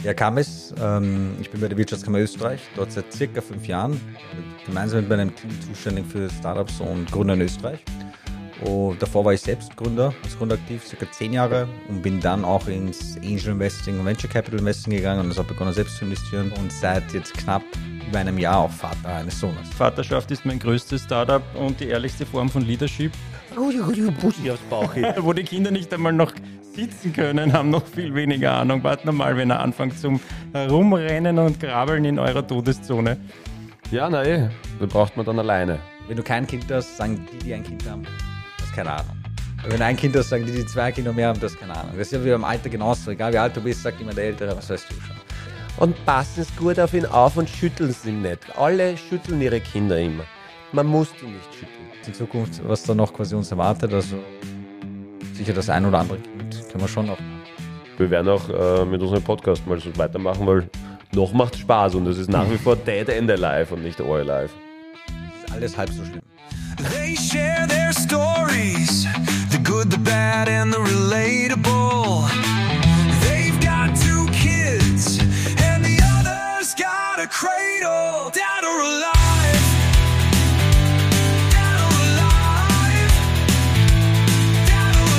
Ja, kam es. Ich bin bei der Wirtschaftskammer Österreich, dort seit circa 5 Jahren, gemeinsam mit meinem Team zuständig für Startups und Gründer in Österreich. Und davor war ich selbst Gründer, als Gründer aktiv, circa 10 Jahre, und bin dann auch ins Angel Investing und Venture Capital Investing gegangen und das habe begonnen selbst zu investieren und seit jetzt knapp über einem Jahr auch Vater eines Sohnes. Vaterschaft ist mein größtes Startup und die ehrlichste Form von Leadership. Bussi aufs Bauch. Wo die Kinder nicht einmal noch sitzen können, haben noch viel weniger Ahnung. Wart normal, wenn er anfängt zum Herumrennen und Krabbeln in eurer Todeszone. Ja, nein, da braucht man dann alleine. Wenn du kein Kind hast, sagen die ein Kind haben, das ist keine Ahnung. Wenn du ein Kind hast, sagen die 2 Kinder mehr haben, das ist keine Ahnung. Das ist ja wie beim Alter genauso. Egal wie alt du bist, sagt immer der Ältere, was weißt du schon. Und passen es gut auf ihn auf und schütteln es ihm nicht. Alle schütteln ihre Kinder immer. Man muss die nicht schütteln. Die Zukunft, was da noch quasi uns erwartet, also sicher das ein oder andere Kind können wir schon noch. Wir werden auch mit unserem Podcast mal so weitermachen, weil noch macht Spaß und es ist nach wie vor Dead and Alive und nicht All Alive. Ist alles halb so schlimm. They share their stories, the good, the bad and the relatable. They've got 2 kids and the other's got a cradle. Dead or alive, dead or alive, dead or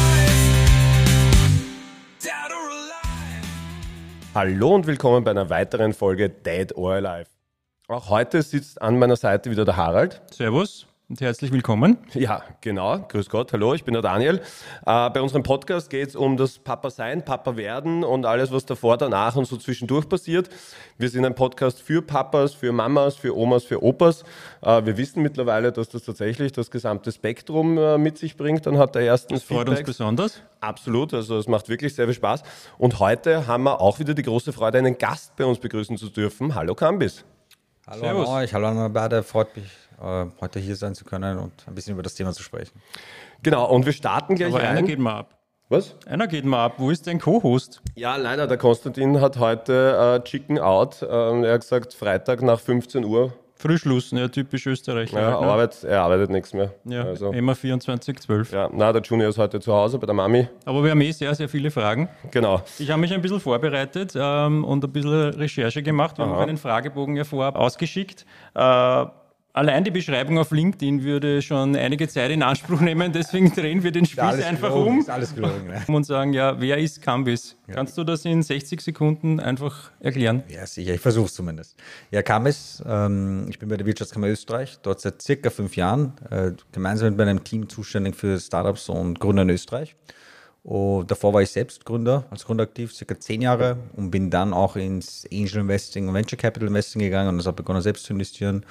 alive, dead or alive. Hallo und willkommen bei einer weiteren Folge Dead or Alive. Auch heute sitzt an meiner Seite wieder der Harald. Servus und herzlich willkommen. Ja, genau. Grüß Gott. Hallo, ich bin der Daniel. Bei unserem Podcast geht es um das Papa-Sein, Papa-Werden und alles, was davor, danach und so zwischendurch passiert. Wir sind ein Podcast für Papas, für Mamas, für Omas, für Opas. Wir wissen mittlerweile, dass das tatsächlich das gesamte Spektrum mit sich bringt. Dann hat der ersten Das freut uns besonders. Absolut, also es macht wirklich sehr viel Spaß. Und heute haben wir auch wieder die große Freude, einen Gast bei uns begrüßen zu dürfen. Hallo Kambis. Hallo Servus. an euch, hallo an beide. Freut mich, heute hier sein zu können und ein bisschen über das Thema zu sprechen. Genau, und wir starten gleich Aber einer rein. geht mal ab. Was? Einer geht mal ab. Wo ist dein Co-Host? Ja, leider, der Konstantin hat heute Chicken Out. Er hat gesagt, Freitag nach 15 Uhr. Frühschluss, ja, typisch Österreicher. Ja, halt, ne? er arbeitet nichts mehr. Ja, Also, immer 24/12. ja, na, der Junior ist heute zu Hause bei der Mami. Aber wir haben sehr, sehr viele Fragen. Genau. Ich habe mich ein bisschen vorbereitet und ein bisschen Recherche gemacht. Wir haben auch einen Fragebogen ja vorab ausgeschickt. Allein die Beschreibung auf LinkedIn würde schon einige Zeit in Anspruch nehmen, deswegen drehen wir den Spieß einfach gelogen, um Ist alles gelogen, ne? und sagen, ja, wer ist Kambis? Kannst du das in 60 Sekunden einfach erklären? Ja, sicher, ich versuche es zumindest. Ja, Kambis, ich bin bei der Wirtschaftskammer Österreich, dort seit circa 5 Jahren, gemeinsam mit meinem Team zuständig für Startups und Gründer in Österreich. Und davor war ich selbst Gründer, als Gründer aktiv, circa 10 Jahre, und bin dann auch ins Angel Investing und Venture Capital Investing gegangen und das habe begonnen selbst zu investieren.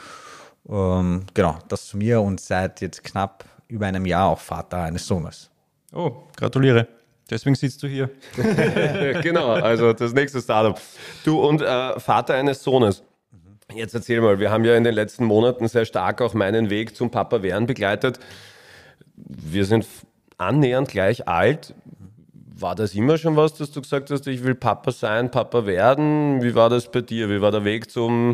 Genau, das zu mir und seit jetzt knapp über einem Jahr auch Vater eines Sohnes. Oh, gratuliere. Deswegen sitzt du hier. Genau, also das nächste Startup. Du und Vater eines Sohnes. Jetzt erzähl mal, wir haben ja in den letzten Monaten sehr stark auch meinen Weg zum Papa-Werden begleitet. Wir sind annähernd gleich alt. War das immer schon was, dass du gesagt hast, ich will Papa sein, Papa werden? Wie war das bei dir? Wie war der Weg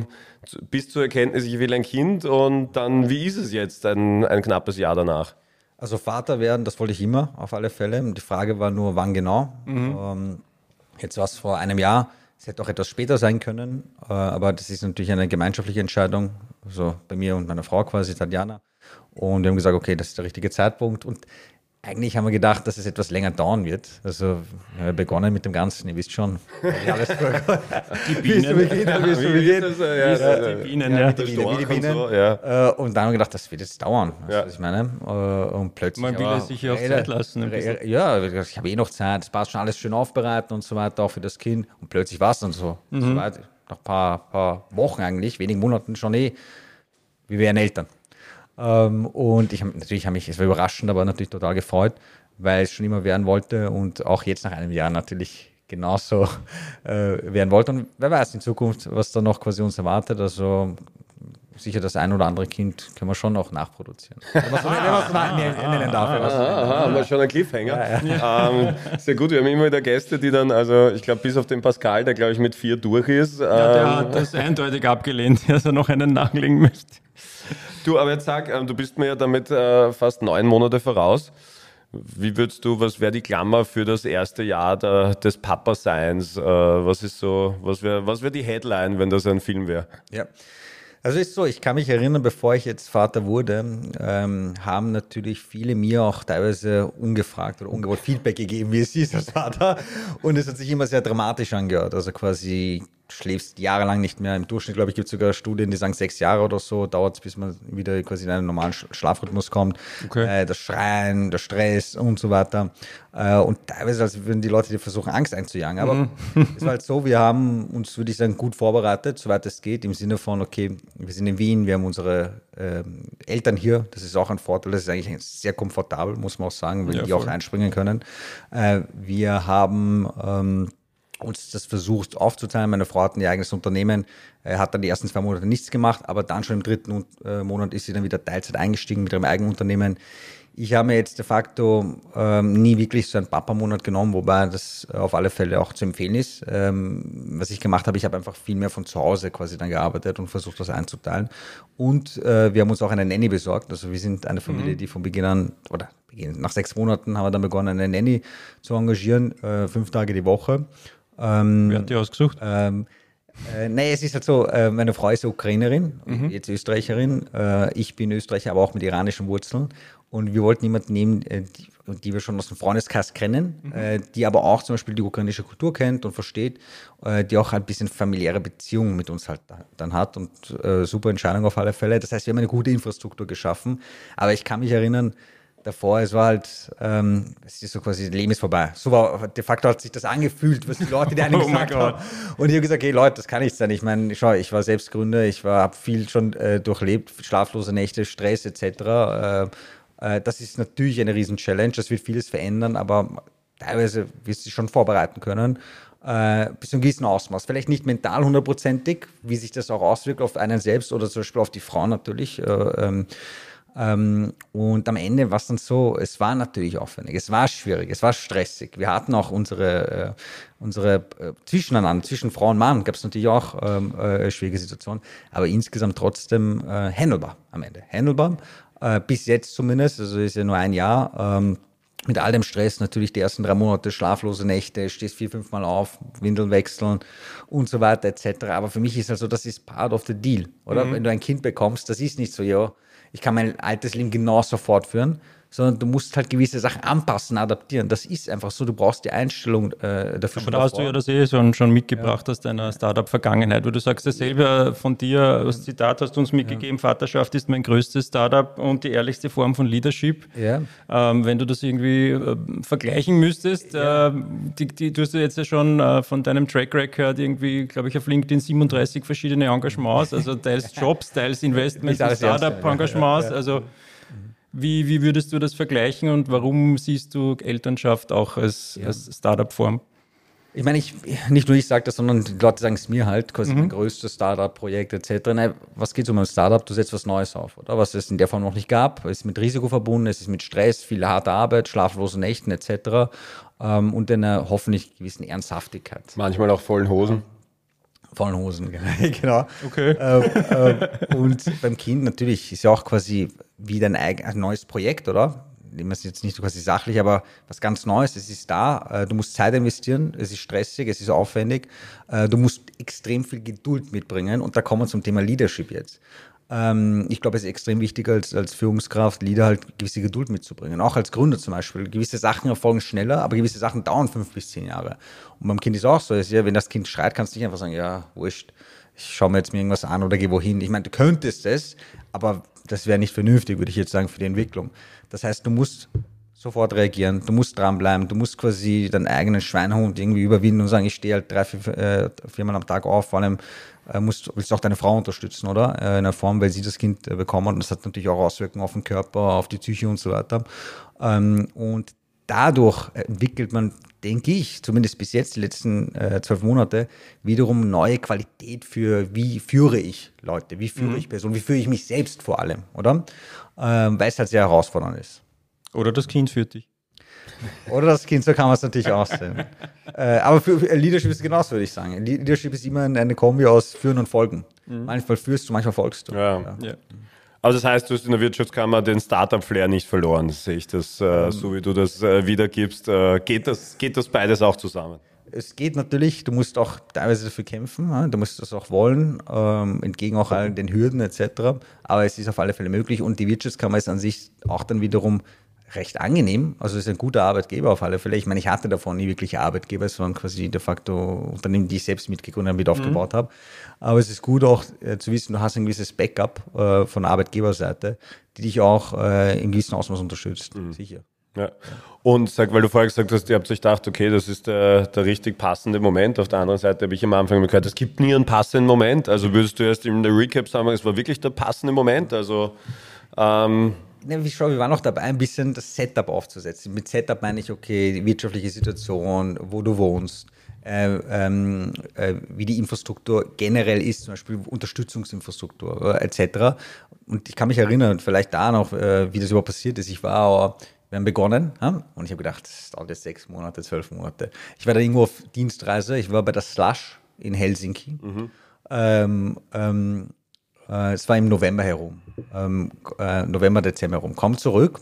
bis zur Erkenntnis, ich will ein Kind? Und dann, wie ist es jetzt, ein knappes Jahr danach? Also Vater werden, das wollte ich immer, auf alle Fälle. Und die Frage war nur, wann genau. Jetzt war es vor einem Jahr. Es hätte auch etwas später sein können. Aber das ist natürlich eine gemeinschaftliche Entscheidung. Also bei mir und meiner Frau quasi, Tatjana. Und wir haben gesagt, okay, das ist der richtige Zeitpunkt. Und eigentlich haben wir gedacht, dass es etwas länger dauern wird. Also wir haben begonnen mit dem Ganzen, ihr wisst schon. Alles Die Bienen. wie Die Bienen, ja. die Bienen, wie die Bienen. So, ja. Und dann haben wir gedacht, das wird jetzt dauern. Ja. Was ich meine. Und plötzlich. Man will aber- es sich ja auch Zeit lassen. Ein bisschen. Ja, ich habe noch Zeit, es passt schon alles schön aufbereiten und so weiter, auch für das Kind. Und plötzlich war es dann so. So weit, nach ein paar Wochen eigentlich, wenigen Monaten schon wir wären Eltern. Und es war überraschend, aber natürlich total gefreut, weil es schon immer werden wollte und auch jetzt nach einem Jahr natürlich genauso werden wollte. Und wer weiß in Zukunft, was da noch quasi uns erwartet. Also sicher das ein oder andere Kind können wir schon noch nachproduzieren. Wenn man so nennen darf. Haben wir schon einen Cliffhanger. Sehr gut, wir haben immer wieder Gäste, die dann, also ich glaube bis auf den Pascal, der glaube ich mit 4 durch ist. Ja, der hat das eindeutig abgelehnt, dass er noch einen nachlegen möchte. Du, aber jetzt sag, du bist mir ja damit fast 9 Monate voraus. Wie würdest du, was wäre die Klammer für das erste Jahr des Papa-Seins? Was wäre die Headline, wenn das ein Film wäre? Ja. Also ist so, ich kann mich erinnern, bevor ich jetzt Vater wurde, haben natürlich viele mir auch teilweise ungefragt oder ungewollt Feedback gegeben, wie es ist als Vater. Und es hat sich immer sehr dramatisch angehört. Also quasi schläfst jahrelang nicht mehr. Im Durchschnitt, glaube ich, gibt es sogar Studien, die sagen 6 Jahre oder so, dauert es, bis man wieder quasi in einen normalen Schlafrhythmus kommt. Okay. Das Schreien, der Stress und so weiter. Und teilweise, als würden die Leute dir versuchen, Angst einzujagen. Aber es war halt so, wir haben uns, würde ich sagen, gut vorbereitet, soweit es geht, im Sinne von, okay, wir sind in Wien, wir haben unsere Eltern hier, das ist auch ein Vorteil, das ist eigentlich sehr komfortabel, muss man auch sagen, weil die auch einspringen können. Wir haben uns das versucht aufzuteilen. Meine Frau hat ein eigenes Unternehmen, hat dann die ersten 2 Monate nichts gemacht, aber dann schon im 3. Monat ist sie dann wieder Teilzeit eingestiegen mit ihrem eigenen Unternehmen. Ich habe mir jetzt de facto nie wirklich so einen Papa-Monat genommen, wobei das auf alle Fälle auch zu empfehlen ist. Was ich gemacht habe, ich habe einfach viel mehr von zu Hause quasi dann gearbeitet und versucht, das einzuteilen. Und wir haben uns auch eine Nanny besorgt. Also wir sind eine Familie, die von Beginn an, oder nach 6 Monaten haben wir dann begonnen, eine Nanny zu engagieren, 5 Tage die Woche. Wer hat die ausgesucht? Nee, es ist halt so, meine Frau ist Ukrainerin, jetzt Österreicherin. Ich bin Österreicher, aber auch mit iranischen Wurzeln. Und wir wollten jemanden nehmen, die wir schon aus dem Freundeskreis kennen, die aber auch zum Beispiel die ukrainische Kultur kennt und versteht, die auch ein bisschen familiäre Beziehungen mit uns halt dann hat. Und super Entscheidung auf alle Fälle. Das heißt, wir haben eine gute Infrastruktur geschaffen. Aber ich kann mich erinnern, davor, es war halt, es ist so quasi, Leben ist vorbei. So war, de facto hat sich das angefühlt, was die Leute dir eigentlich gesagt haben. Und ich habe gesagt, hey Leute, das kann nicht sein. Ich meine, schau, ich war selbst Gründer, habe viel schon durchlebt, schlaflose Nächte, Stress etc. Das ist natürlich eine Riesen-Challenge, das wird vieles verändern, aber teilweise wirst du dich schon vorbereiten können. Bis zu einem gewissen Ausmaß. Vielleicht nicht mental 100%ig, wie sich das auch auswirkt auf einen selbst oder zum Beispiel auf die Frau natürlich. Und am Ende war es dann so, es war natürlich aufwendig, es war schwierig, es war stressig. Wir hatten auch unsere Zwischeneinander, zwischen Frau und Mann gab es natürlich auch schwierige Situationen, aber insgesamt trotzdem handelbar am Ende. Handelbar, bis jetzt zumindest, also ist ja nur ein Jahr, mit all dem Stress natürlich die ersten 3 Monate, schlaflose Nächte, stehst 4-5 Mal auf, Windeln wechseln und so weiter etc. Aber für mich ist also, das ist part of the deal, oder? Wenn du ein Kind bekommst, das ist nicht so, ja, ich kann mein altes Leben genauso fortführen, sondern du musst halt gewisse Sachen anpassen, adaptieren. Das ist einfach so, du brauchst die Einstellung dafür. Aber da hast du ja das schon mitgebracht aus deiner Startup-Vergangenheit, wo du sagst ja selber von dir, das Zitat hast du uns mitgegeben, Vaterschaft ist mein größtes Startup und die ehrlichste Form von Leadership. Ja. Wenn du das irgendwie vergleichen müsstest, du hast ja jetzt ja schon von deinem Track Record irgendwie, glaube ich, auf LinkedIn 37 verschiedene Engagements, also teils Jobs, teils Investments, Startup-Engagements, also wie würdest du das vergleichen und warum siehst du Elternschaft auch als Startup-Form? Ich meine, nicht nur ich sage das, sondern die Leute sagen es mir halt, quasi mein größtes Startup-Projekt etc. Nein, was geht es um ein Startup? Du setzt was Neues auf, oder? Was es in der Form noch nicht gab. Es ist mit Risiko verbunden, es ist mit Stress, viel harte Arbeit, schlaflosen Nächten etc. Und einer hoffentlich gewissen Ernsthaftigkeit. Manchmal auch vollen Hosen. Vollen Hosen, genau. Okay. Und beim Kind natürlich ist ja auch quasi wieder ein neues Projekt, oder? Nehmen wir es jetzt nicht so quasi sachlich, aber was ganz Neues, es ist da, du musst Zeit investieren, es ist stressig, es ist aufwendig, du musst extrem viel Geduld mitbringen und da kommen wir zum Thema Leadership jetzt. Ich glaube, es ist extrem wichtig als Führungskraft, Leader halt gewisse Geduld mitzubringen. Auch als Gründer zum Beispiel. Gewisse Sachen erfolgen schneller, aber gewisse Sachen dauern 5 bis 10 Jahre. Und beim Kind ist auch so, wenn das Kind schreit, kannst du nicht einfach sagen, ja, wurscht, ich schaue mir jetzt mir irgendwas an oder gehe wohin. Ich meine, du könntest es, aber das wäre nicht vernünftig, würde ich jetzt sagen, für die Entwicklung. Das heißt, du musst sofort reagieren, du musst dranbleiben, du musst quasi deinen eigenen Schweinehund irgendwie überwinden und sagen, ich stehe halt 3-4 Mal am Tag auf, vor allem willst du auch deine Frau unterstützen, oder? In einer Form, weil sie das Kind bekommen hat und das hat natürlich auch Auswirkungen auf den Körper, auf die Psyche und so weiter. Und dadurch entwickelt man, denke ich, zumindest bis jetzt, die letzten 12 Monate, wiederum neue Qualität für, wie führe ich Leute, wie führe ich Personen, wie führe ich mich selbst vor allem, oder? Weil es halt sehr herausfordernd ist. Oder das Kind führt dich. Oder das Kind, so kann man es natürlich auch sehen. Aber für Leadership ist es genauso, würde ich sagen. Leadership ist immer eine Kombi aus Führen und Folgen. Manchmal führst du, manchmal folgst du. Ja. Aber das heißt, du hast in der Wirtschaftskammer den Startup-Flair nicht verloren. Sehe ich das, so wie du das wiedergibst. Geht das beides auch zusammen? Es geht natürlich, du musst auch teilweise dafür kämpfen, ja? Du musst das auch wollen, entgegen auch allen den Hürden etc. Aber es ist auf alle Fälle möglich und die Wirtschaftskammer ist an sich auch dann wiederum recht angenehm. Also es ist ein guter Arbeitgeber auf alle Fälle. Ich meine, ich hatte davon nie wirklich Arbeitgeber, es waren quasi de facto Unternehmen, die ich selbst mitgegründet und mit aufgebaut habe. Aber es ist gut auch zu wissen, du hast ein gewisses Backup von Arbeitgeberseite, die dich auch in gewissem Ausmaß unterstützt, sicher. Ja. Und weil du vorher gesagt hast, ihr habt euch gedacht, okay, das ist der richtig passende Moment. Auf der anderen Seite habe ich am Anfang gehört, es gibt nie einen passenden Moment. Also würdest du erst in der Recap sagen, es war wirklich der passende Moment? Also wir waren auch dabei, ein bisschen das Setup aufzusetzen. Mit Setup meine ich, okay, die wirtschaftliche Situation, wo du wohnst, wie die Infrastruktur generell ist, zum Beispiel Unterstützungsinfrastruktur etc. Und ich kann mich erinnern, vielleicht da noch, wie das überhaupt passiert ist. Wir haben begonnen und ich habe gedacht, das dauert jetzt 6 Monate, 12 Monate. Ich war da irgendwo auf Dienstreise, ich war bei der Slush in Helsinki. Es war im November herum, November, Dezember herum. Komm zurück.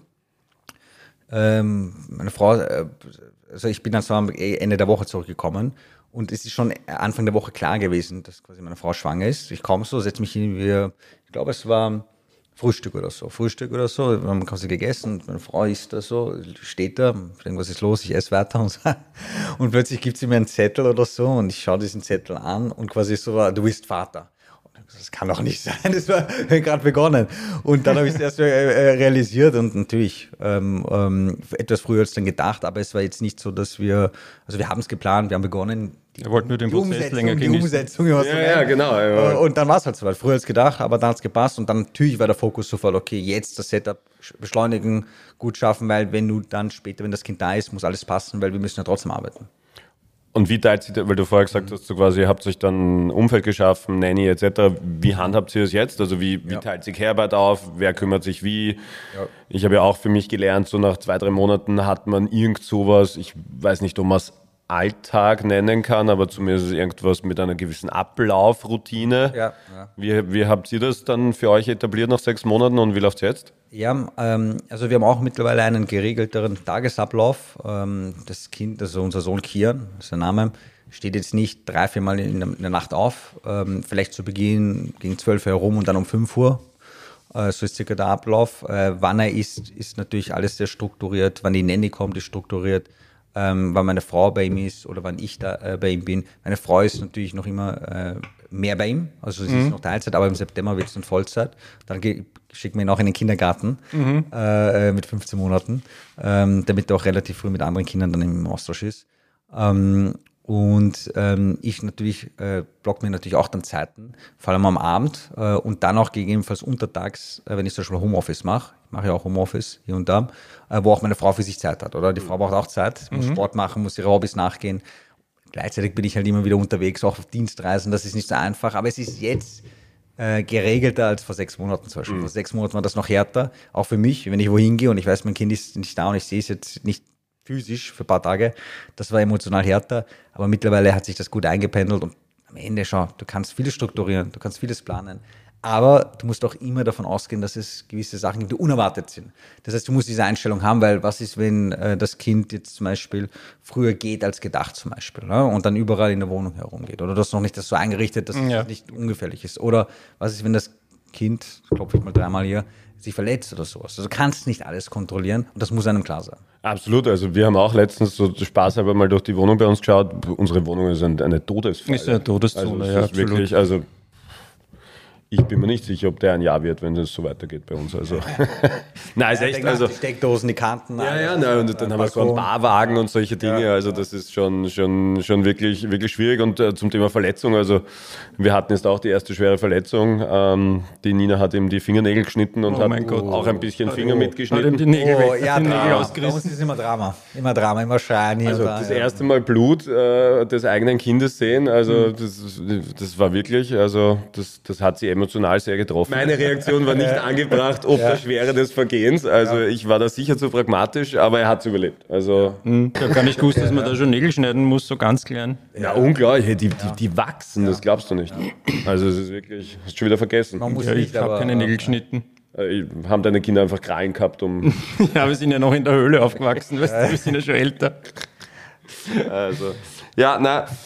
Meine Frau, also ich bin dann zwar am Ende der Woche zurückgekommen und es ist schon Anfang der Woche klar gewesen, dass quasi meine Frau schwanger ist. Ich komme so, setze mich hin, ich glaube, es war Frühstück oder so. Wir haben quasi gegessen, meine Frau isst da so, steht da, irgendwas ist los, ich esse weiter und plötzlich gibt sie mir einen Zettel oder so und ich schaue diesen Zettel an und quasi so, du bist Vater. Das kann doch nicht sein, das war gerade begonnen. Und dann habe ich es erst realisiert und natürlich etwas früher als dann gedacht, aber es war jetzt nicht so, dass wir haben es geplant, wir haben begonnen. Wir wollten nur den Prozess länger genießen. Die Umsetzung. Ja, genau. Ja. Und dann war es halt so weit, früher als gedacht, aber dann hat es gepasst und dann natürlich war der Fokus sofort, okay, jetzt das Setup beschleunigen, gut schaffen, weil wenn du dann später, wenn das Kind da ist, muss alles passen, weil wir müssen ja trotzdem arbeiten. Und wie teilt sich, weil du vorher gesagt hast, so quasi, ihr habt euch dann ein Umfeld geschaffen, Nanny etc. Wie handhabt ihr das jetzt? Also wie teilt sich Care-Arbeit auf? Wer kümmert sich wie? Ja. Ich habe ja auch für mich gelernt, so nach 2-3 Monaten hat man irgend sowas, ich weiß nicht, ob man es Alltag nennen kann, aber zumindest irgendwas mit einer gewissen Ablaufroutine. Ja. Wie habt ihr das dann für euch etabliert nach 6 Monaten und wie läuft es jetzt? Ja, also wir haben auch mittlerweile einen geregelteren Tagesablauf. Das Kind, also unser Sohn Kian, das ist der Name, steht jetzt nicht 3-4 Mal in der Nacht auf. Vielleicht zu Beginn gegen 12 Uhr herum und dann um 5 Uhr. So ist circa der Ablauf. Wann er ist natürlich alles sehr strukturiert. Wann die Nanny kommt, ist strukturiert. Wann meine Frau bei ihm ist oder wann ich da bei ihm bin. Meine Frau ist natürlich noch immer mehr bei ihm, also sie ist noch Teilzeit, aber im September wird es dann Vollzeit. Dann schickt man ihn auch in den Kindergarten mit 15 Monaten, damit er auch relativ früh mit anderen Kindern dann im Austausch ist. Ich natürlich block mir natürlich auch dann Zeiten, vor allem am Abend und dann auch gegebenenfalls untertags, wenn ich zum Beispiel Homeoffice mache. Ich mache ja auch Homeoffice hier und da, wo auch meine Frau für sich Zeit hat, oder? Die Frau braucht auch Zeit, muss Sport machen, muss ihre Hobbys nachgehen. Gleichzeitig bin ich halt immer wieder unterwegs, auch auf Dienstreisen, das ist nicht so einfach, aber es ist jetzt geregelter als vor 6 Monaten zum Beispiel. Vor 6 Monaten war das noch härter, auch für mich, wenn ich wohin gehe und ich weiß, mein Kind ist nicht da und ich sehe es jetzt nicht physisch für ein paar Tage, das war emotional härter, aber mittlerweile hat sich das gut eingependelt und am Ende, schau, du kannst vieles strukturieren, du kannst vieles planen, aber du musst auch immer davon ausgehen, dass es gewisse Sachen gibt, die unerwartet sind. Das heißt, du musst diese Einstellung haben, weil was ist, wenn das Kind jetzt zum Beispiel früher geht als gedacht zum Beispiel, ne? Und dann überall in der Wohnung herumgeht oder du hast noch nicht das so eingerichtet, dass es nicht ungefährlich ist oder was ist, wenn das Kind, klopfe ich mal 3-mal hier, sich verletzt oder sowas. Also du kannst nicht alles kontrollieren und das muss einem klar sein. Absolut, also wir haben auch letztens so spaßhalber mal durch die Wohnung bei uns geschaut. Unsere Wohnung ist eine Todesfalle. Ist eine Todeszone, also ist wirklich, also ich bin mir nicht sicher, ob der ein Jahr wird, wenn es so weitergeht bei uns. Also. Nein, ist echt. Also, die Steckdosen, die Kanten. Und dann haben wir so einen Barwagen und solche Dinge. Ja. Also das ist schon wirklich, wirklich schwierig. Und zum Thema Verletzung, also wir hatten jetzt auch die erste schwere Verletzung. Die Nina hat ihm die Fingernägel geschnitten und hat auch ein bisschen Finger mitgeschnitten. Hat ihm die Nägel Nägel ausgerissen. Bei uns ist immer Drama, immer Schreien. Also das erste Mal Blut des eigenen Kindes sehen, also das war wirklich, also das hat sie emotional sehr getroffen. Meine Reaktion war nicht angebracht, ob der Schwere des Vergehens. Also ich war da sicher zu pragmatisch, aber er hat es überlebt. Also ich habe gar nicht gewusst, dass man da schon Nägel schneiden muss, so ganz klein. Ja, unglaublich. Die wachsen, das glaubst du nicht. Also es ist wirklich, hast du schon wieder vergessen. Ich habe keine Nägel geschnitten. Haben deine Kinder einfach Krallen gehabt, um... Ja, wir sind ja noch in der Höhle aufgewachsen, weißt du, wir sind ja schon älter. Also, ja,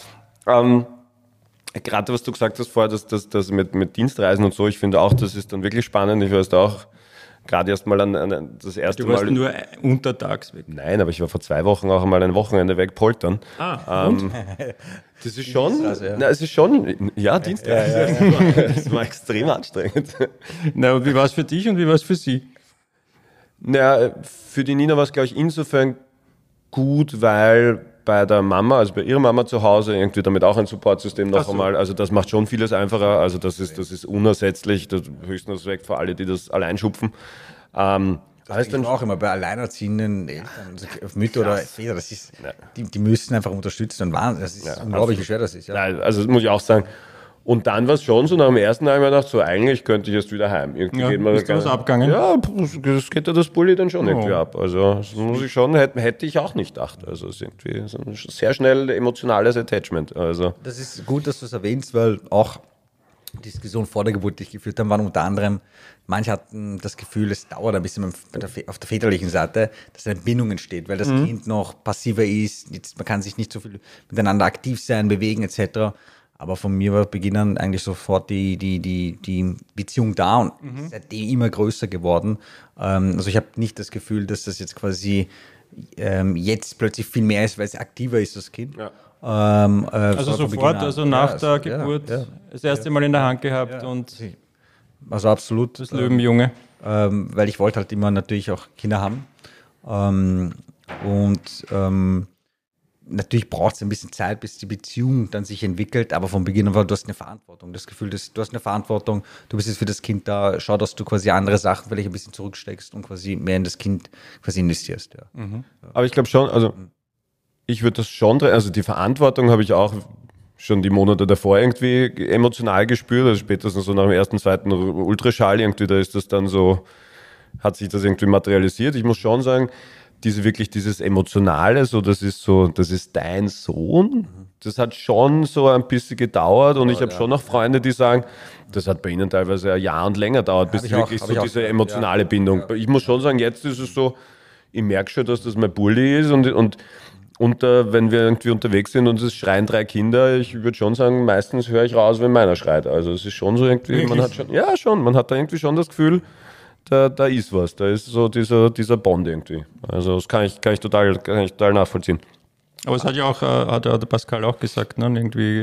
gerade was du gesagt hast vorher, das mit Dienstreisen und so, ich finde auch, das ist dann wirklich spannend. Ich war jetzt auch gerade erst mal an das erste Du warst Mal... nur untertags weg. Nein, aber ich war vor 2 Wochen auch einmal ein Wochenende weg poltern. Und? Das ist schon... Dienstreise, ja. Na, es ist schon... Ja, Dienstreise. Das war extrem anstrengend. Na, und wie war es für dich und wie war es für sie? Naja, für die Nina war es, glaube ich, insofern gut, weil bei der Mama, also bei ihrer Mama zu Hause, irgendwie damit auch ein Supportsystem noch einmal, also das macht schon vieles einfacher, also das ist unersetzlich, das höchstens Respekt für alle, die das allein schupfen. Das ist dann auch immer bei alleinerziehenden Eltern, also Mütter oder Väter, das ist, die müssen einfach unterstützen und warnen. Das ist unglaublich, wie schwer das ist. Ja. Nein, also das muss ich auch sagen. Und dann war es schon so, nach dem ersten Mal habe ich mir gedacht, so eigentlich könnte ich jetzt wieder heim. Irgendwie geht mir ist da was abgegangen? Ja, das geht ja das Bulli dann schon irgendwie ab. Also das muss ich schon, hätte ich auch nicht gedacht. Also es ist irgendwie so ein sehr schnell emotionales Attachment. Also. Das ist gut, dass du es erwähnst, weil auch die Diskussion vor der Geburt, die ich geführt habe, waren unter anderem, manche hatten das Gefühl, es dauert ein bisschen auf der väterlichen Seite, dass eine Bindung entsteht, weil das Kind noch passiver ist, man kann sich nicht so viel miteinander aktiv sein, bewegen etc. Aber von mir war Beginn an eigentlich sofort die Beziehung da und seitdem immer größer geworden. Also ich habe nicht das Gefühl, dass das jetzt quasi jetzt plötzlich viel mehr ist, weil es aktiver ist, das Kind. Ja. Also sofort, also nach der Geburt das erste Mal in der Hand gehabt und also absolut. Das Löwenjunge. Weil ich wollte halt immer natürlich auch Kinder haben. Natürlich braucht es ein bisschen Zeit, bis die Beziehung dann sich entwickelt, aber von Beginn an war, du hast eine Verantwortung. Das Gefühl, du hast eine Verantwortung, du bist jetzt für das Kind da, schau, dass du quasi andere Sachen vielleicht ein bisschen zurücksteckst und quasi mehr in das Kind quasi investierst. Ja. Aber ich glaube schon, also ich würde das schon, also die Verantwortung habe ich auch schon die Monate davor irgendwie emotional gespürt, also spätestens so nach dem ersten, zweiten Ultraschall irgendwie, da ist das dann so, hat sich das irgendwie materialisiert. Ich muss schon sagen, dieses Emotionale, so das ist dein Sohn, das hat schon so ein bisschen gedauert und ich habe schon noch Freunde, die sagen, das hat bei ihnen teilweise ein Jahr und länger dauert, bis wirklich so diese emotionale Bindung. Ich muss schon sagen, jetzt ist es so, ich merke schon, dass das mein Bulli ist und wenn wir irgendwie unterwegs sind und es schreien 3 Kinder, ich würde schon sagen, meistens höre ich raus, wenn meiner schreit. Also es ist schon so irgendwie, man hat da irgendwie schon das Gefühl, da ist was, da ist so dieser Bond irgendwie. Also das kann ich total nachvollziehen. Aber es hat ja auch, hat der Pascal auch gesagt, ne? Irgendwie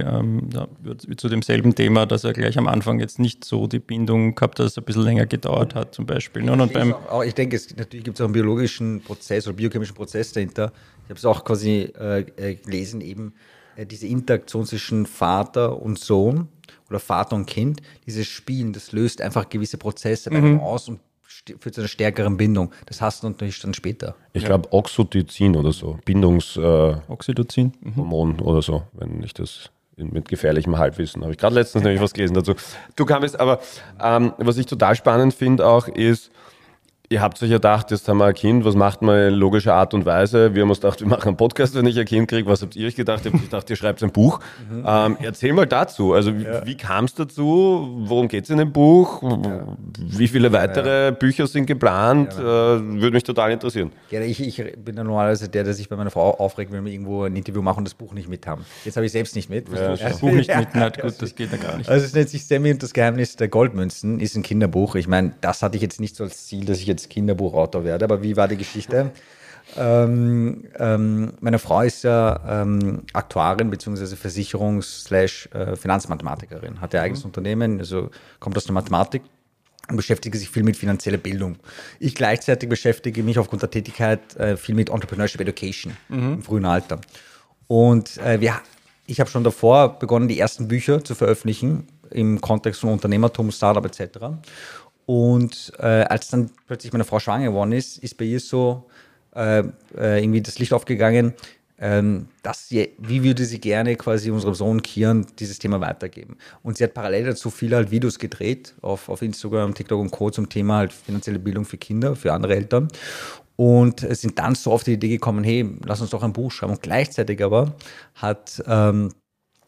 zu demselben Thema, dass er gleich am Anfang jetzt nicht so die Bindung gehabt hat, dass es ein bisschen länger gedauert hat zum Beispiel. Ne? Und ich denke, natürlich gibt es auch einen biologischen Prozess oder biochemischen Prozess dahinter. Ich habe es auch quasi gelesen, eben diese Interaktion zwischen Vater und Sohn oder Vater und Kind, dieses Spielen, das löst einfach gewisse Prozesse bei einem aus und führt zu einer stärkeren Bindung. Das hast du natürlich dann später. Ich glaube Oxytocin oder so, Oxytocin. Hormon oder so, wenn ich das mit gefährlichem Halbwissen, habe ich gerade letztens nämlich was gelesen dazu. Du kamst, aber was ich total spannend finde auch ist, ihr habt euch ja gedacht, jetzt haben wir ein Kind, was macht man in logischer Art und Weise? Wir haben uns gedacht, wir machen einen Podcast, wenn ich ein Kind kriege. Was habt ihr euch gedacht? Ich habe gedacht, ihr schreibt ein Buch. Erzähl mal dazu. Also wie kam es dazu? Worum geht es in dem Buch? Wie viele weitere Bücher sind geplant? Würde mich total interessieren. Ja, ich bin ja normalerweise der sich bei meiner Frau aufregt, wenn wir irgendwo ein Interview machen und das Buch nicht mit haben. Jetzt habe ich selbst nicht mit. Das Buch nicht mit, na gut, das geht ja gar nicht. Also es nennt sich Sammy und das Geheimnis der Goldmünzen, ist ein Kinderbuch. Ich meine, das hatte ich jetzt nicht so als Ziel, dass ich jetzt Kinderbuchautor werde, aber wie war die Geschichte? Meine Frau ist ja Aktuarin bzw. Versicherungs-Finanzmathematikerin, hat ihr eigenes Unternehmen, also kommt aus der Mathematik und beschäftigt sich viel mit finanzieller Bildung. Ich gleichzeitig beschäftige mich aufgrund der Tätigkeit viel mit Entrepreneurship Education im frühen Alter. Und ich habe schon davor begonnen, die ersten Bücher zu veröffentlichen im Kontext von Unternehmertum, Startup etc. Und als dann plötzlich meine Frau schwanger geworden ist, ist bei ihr so irgendwie das Licht aufgegangen, wie würde sie gerne quasi unserem Sohn Kian dieses Thema weitergeben. Und sie hat parallel dazu viele halt Videos gedreht auf Instagram, TikTok und Co. zum Thema halt finanzielle Bildung für Kinder, für andere Eltern. Und sind dann so auf die Idee gekommen, hey, lass uns doch ein Buch schreiben. Und gleichzeitig aber hat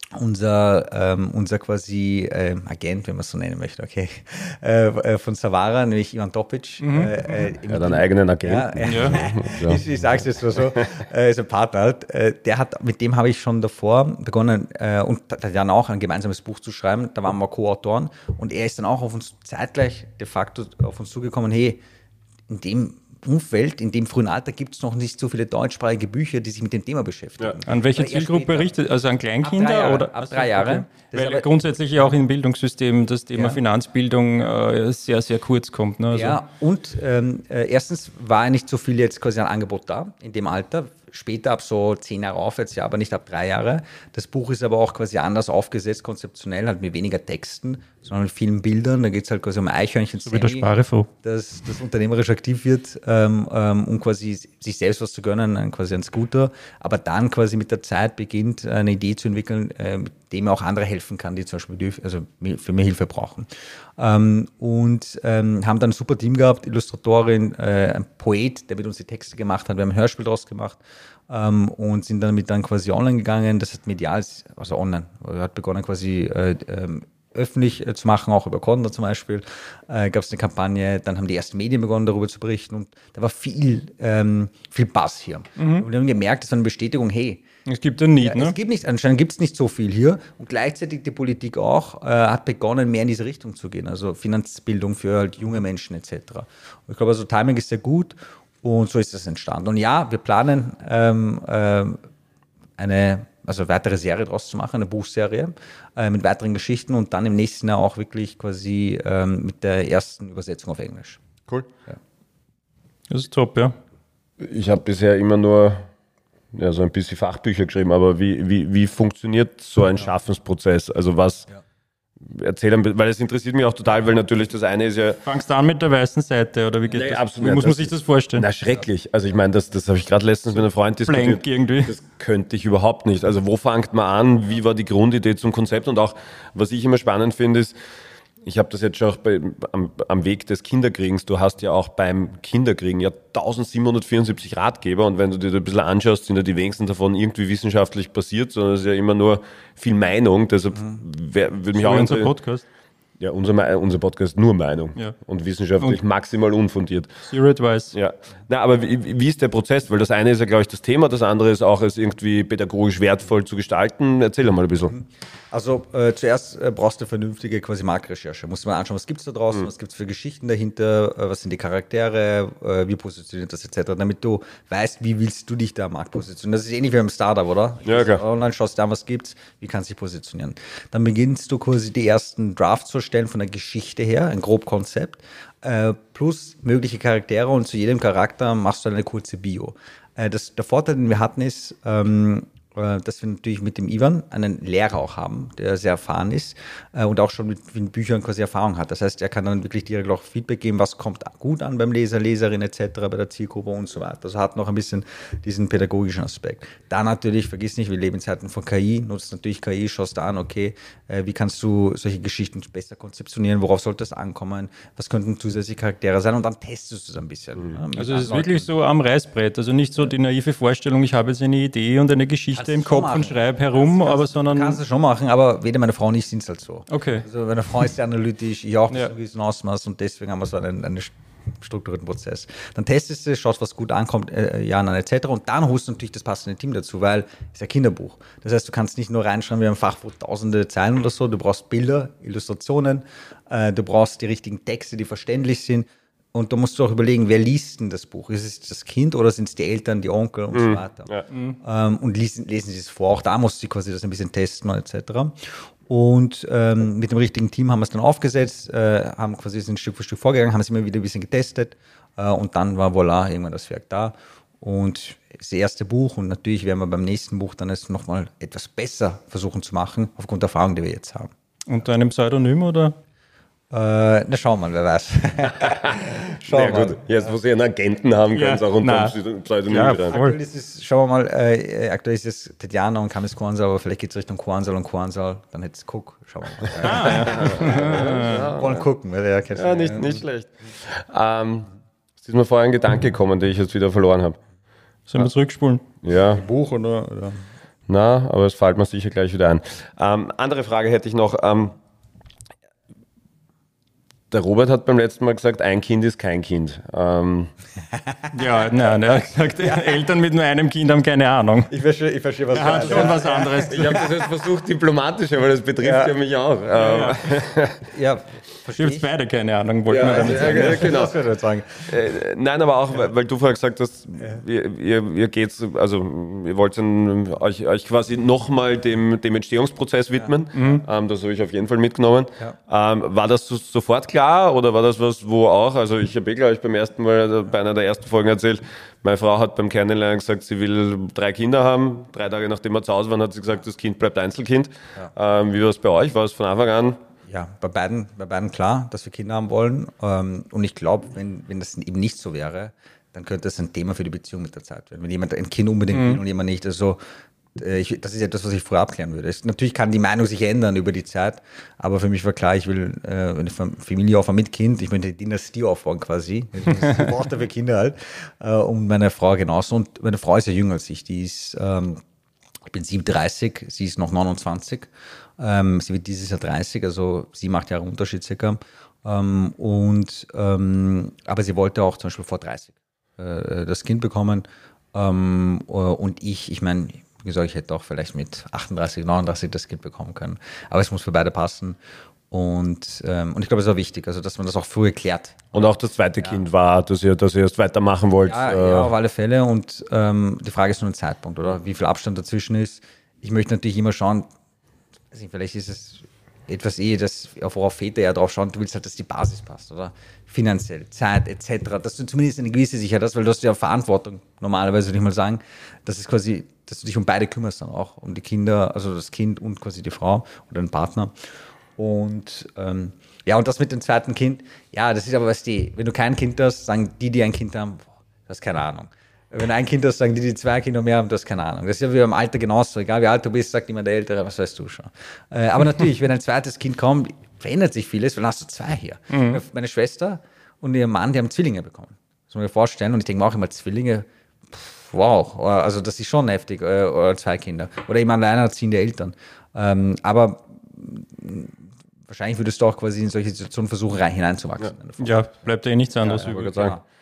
unser quasi Agent, wenn man es so nennen möchte, okay, von Savara, nämlich Ivan Topic. Er hat einen eigenen Agenten. Ja. Ich sage es jetzt nur so, ist ein Partner halt. Mit dem habe ich schon davor begonnen und dann auch ein gemeinsames Buch zu schreiben. Da waren wir Co-Autoren und er ist dann auch auf uns zeitgleich de facto auf uns zugekommen, hey, in dem Umfeld, in dem frühen Alter gibt es noch nicht so viele deutschsprachige Bücher, die sich mit dem Thema beschäftigen. Ja. An welche Zielgruppe richtet? Also an Kleinkinder? Ab 3 Jahre. Okay. Weil grundsätzlich auch im Bildungssystem das Thema Finanzbildung sehr, sehr kurz kommt. Ne? Also ja, und erstens war nicht so viel jetzt quasi ein Angebot da in dem Alter. Später ab so 10 Jahre aufwärts, ja, aber nicht ab 3 Jahre. Das Buch ist aber auch quasi anders aufgesetzt, konzeptionell, halt mit weniger Texten, sondern mit vielen Bildern. Da geht es halt quasi um Eichhörnchen, so wie der Sparefo, das unternehmerisch aktiv wird, um quasi sich selbst was zu gönnen, quasi ein Scooter, aber dann quasi mit der Zeit beginnt, eine Idee zu entwickeln, mit dem er auch andere helfen kann, die zum Beispiel für mehr Hilfe brauchen. Haben dann ein super Team gehabt, Illustratorin, ein Poet, der mit uns die Texte gemacht hat, wir haben ein Hörspiel daraus gemacht und sind damit dann quasi online gegangen. Das hat medial, also online, hat begonnen quasi öffentlich zu machen, auch über Condor zum Beispiel, gab es eine Kampagne, dann haben die ersten Medien begonnen, darüber zu berichten und da war viel Buzz hier. Und wir haben gemerkt, das war eine Bestätigung, hey, es gibt ein Need, ne? Anscheinend gibt es nicht so viel hier und gleichzeitig die Politik auch hat begonnen, mehr in diese Richtung zu gehen, also Finanzbildung für halt junge Menschen etc. Und ich glaube, also Timing ist sehr gut und so ist das entstanden. Und ja, wir planen eine weitere Serie draus zu machen, eine Buchserie mit weiteren Geschichten und dann im nächsten Jahr auch wirklich quasi mit der ersten Übersetzung auf Englisch. Cool. Ja. Das ist top, ja. Ich habe bisher immer nur so ein bisschen Fachbücher geschrieben, aber wie funktioniert so ein Schaffensprozess? Also erzähl ein bisschen, weil es interessiert mich auch total, weil natürlich das eine ist ja... Fangst du an mit der weißen Seite oder wie geht das? Absolut. Wie muss man sich das vorstellen? Na, schrecklich. Also ich meine, das habe ich gerade letztens mit einem Freund diskutiert. Blank irgendwie. Das könnte ich überhaupt nicht. Also wo fängt man an? Wie war die Grundidee zum Konzept? Und auch, was ich immer spannend finde, ist, ich habe das jetzt schon auch am Weg des Kinderkriegens, du hast ja auch beim Kinderkriegen ja 1774 Ratgeber und wenn du dir das ein bisschen anschaust, sind ja die wenigsten davon irgendwie wissenschaftlich basiert, sondern es ist ja immer nur viel Meinung, deshalb würde mich auch unser Podcast. Ja, unser Podcast ist nur Meinung und wissenschaftlich maximal unfundiert. Zero Advice. Ja, aber wie ist der Prozess? Weil das eine ist ja, glaube ich, das Thema, das andere ist auch, es irgendwie pädagogisch wertvoll zu gestalten. Erzähl doch mal ein bisschen. Also zuerst brauchst du vernünftige quasi Marktrecherche. Musst du mal anschauen, was gibt es da draußen, was gibt es für Geschichten dahinter, was sind die Charaktere, wie positioniert das etc., damit du weißt, wie willst du dich da am Markt positionieren. Das ist ähnlich wie beim Startup, oder? Ja, klar. Online schaust du an, was gibt's, wie kannst du dich positionieren. Dann beginnst du quasi die ersten Drafts zu erstellen von der Geschichte her, ein grob Konzept, plus mögliche Charaktere und zu jedem Charakter machst du eine kurze Bio. Der Vorteil, den wir hatten, ist, dass wir natürlich mit dem Ivan einen Lehrer auch haben, der sehr erfahren ist und auch schon mit Büchern quasi Erfahrung hat. Das heißt, er kann dann wirklich direkt auch Feedback geben, was kommt gut an beim Leser, Leserin etc., bei der Zielgruppe und so weiter. Also hat noch ein bisschen diesen pädagogischen Aspekt. Da natürlich, vergiss nicht, wir leben in Zeiten von KI, nutzt natürlich KI, schaust da an, okay, wie kannst du solche Geschichten besser konzeptionieren, worauf sollte es ankommen, was könnten zusätzliche Charaktere sein und dann testest du es ein bisschen. Also es ist wirklich so am Reißbrett, also nicht so die naive Vorstellung, ich habe jetzt eine Idee und eine Geschichte im Kopf und schreibe herum, aber sondern... Kannst du schon machen, aber weder meine Frau und ich sind es halt so. Okay. Also meine Frau ist sehr analytisch, ich auch bis zu diesem Ausmaß und deswegen haben wir so einen strukturierten Prozess. Dann testest du, schaust, was gut ankommt, ja, nein, etc. Und dann holst du natürlich das passende Team dazu, weil es ist ein Kinderbuch. Das heißt, du kannst nicht nur reinschreiben wie ein Fachbuch, tausende Zeilen oder so, du brauchst Bilder, Illustrationen, du brauchst die richtigen Texte, die verständlich sind. Und da musst du auch überlegen, wer liest denn das Buch? Ist es das Kind oder sind es die Eltern, die Onkel und so weiter? Ja. Und lesen sie es vor. Auch da musst du quasi das ein bisschen testen etc. Und mit dem richtigen Team haben wir es dann aufgesetzt, haben quasi sind Stück für Stück vorgegangen, haben es immer wieder ein bisschen getestet und dann war voilà, irgendwann das Werk da. Und das erste Buch und natürlich werden wir beim nächsten Buch dann es nochmal etwas besser versuchen zu machen, aufgrund der Erfahrung, die wir jetzt haben. Unter einem Pseudonym oder? Na, schauen wir mal, wer weiß. Schauen wir mal. Jetzt, wo Sie einen Agenten haben, können Sie auch unter einem Pseudonym rein. Aktuell ist es, schauen wir mal, aktuell ist es Tatjana und Kamis Kornsal, aber vielleicht geht es Richtung Kornsal und Kornsal, dann hätte es Cook. Schauen wir mal. Wollen gucken. Ja, nicht schlecht. Es ist mir vorher ein Gedanke gekommen, den ich jetzt wieder verloren habe. Sollen wir zurückspulen? Ja. Buch oder? Na, aber es fällt mir sicher gleich wieder ein. Andere Frage hätte ich noch. Der Robert hat beim letzten Mal gesagt, ein Kind ist kein Kind. Ja, nein, er hat gesagt, Eltern mit nur einem Kind haben keine Ahnung. Ich verstehe, was Er hat schon was anderes. Ich habe das jetzt versucht, diplomatisch, aber das betrifft ja mich auch. Ja, Ihr habt beide keine Ahnung, wollten wir damit sagen. Genau. das würde ich sagen. Nein, aber auch, weil du vorher gesagt hast, ihr geht's, also ihr wollt euch quasi nochmal dem Entstehungsprozess widmen. Das habe ich auf jeden Fall mitgenommen. War das sofort klar oder war das was, wo auch, also ich habe glaube ich beim ersten Mal bei einer der ersten Folgen erzählt, meine Frau hat beim Kennenlernen gesagt, sie will 3 Kinder haben. 3 Tage nachdem wir zu Hause waren, hat sie gesagt, das Kind bleibt Einzelkind. Wie war es bei euch? War es von Anfang an? Ja, bei beiden klar, dass wir Kinder haben wollen. Und ich glaube, wenn das eben nicht so wäre, dann könnte das ein Thema für die Beziehung mit der Zeit werden. Wenn jemand ein Kind unbedingt will und jemand nicht, also das ist etwas, was ich vorher abklären würde. Natürlich kann die Meinung sich ändern über die Zeit, aber für mich war klar, ich will eine Familie aufbauen mit Kind, ich möchte eine Dynastie aufbauen quasi. Ich brauchte für Kinder halt. Und meine Frau genauso. Und meine Frau ist ja jünger als ich. Die ist, ich bin 37, sie ist noch 29. Sie wird dieses Jahr 30, also 7-8 Jahre Unterschied circa. Aber sie wollte auch zum Beispiel vor 30 das Kind bekommen. Und ich meine, wie gesagt, ich hätte auch vielleicht mit 38, 39 das Kind bekommen können. Aber es muss für beide passen. Und ich glaube, es war wichtig, also dass man das auch früh klärt. Und auch das zweite Kind war, dass ihr erst weitermachen wollt. Ja, auf alle Fälle. Und die Frage ist nur ein Zeitpunkt, oder? Wie viel Abstand dazwischen ist. Ich möchte natürlich immer schauen, also vielleicht ist es etwas worauf Väter ja drauf schauen, du willst halt, dass die Basis passt, oder? Finanziell, Zeit etc., dass du zumindest eine gewisse Sicherheit hast, weil du hast ja Verantwortung, normalerweise würde ich mal sagen, das ist quasi, dass du dich um beide kümmerst dann auch, um die Kinder, also das Kind und quasi die Frau oder den Partner. Und und das mit dem zweiten Kind, ja, das ist aber, wenn du kein Kind hast, sagen die ein Kind haben, du hast keine Ahnung. Wenn du ein Kind hast, sagen die 2 Kinder mehr haben, du hast keine Ahnung. Das ist ja wie im Alter genauso. Egal wie alt du bist, sagt immer der Ältere, was weißt du schon. Aber natürlich, wenn ein zweites Kind kommt, verändert sich vieles, weil dann hast du 2 hier. Meine Schwester und ihr Mann, die haben Zwillinge bekommen. Das muss man sich vorstellen. Und ich denke mir auch immer, Zwillinge, wow, also das ist schon heftig. Oder 2 Kinder. Oder eben alleinerziehende Eltern. Aber wahrscheinlich würdest du auch quasi in solche Situationen versuchen, hineinzuwachsen. Ja, bleibt ja nichts anderes übrig.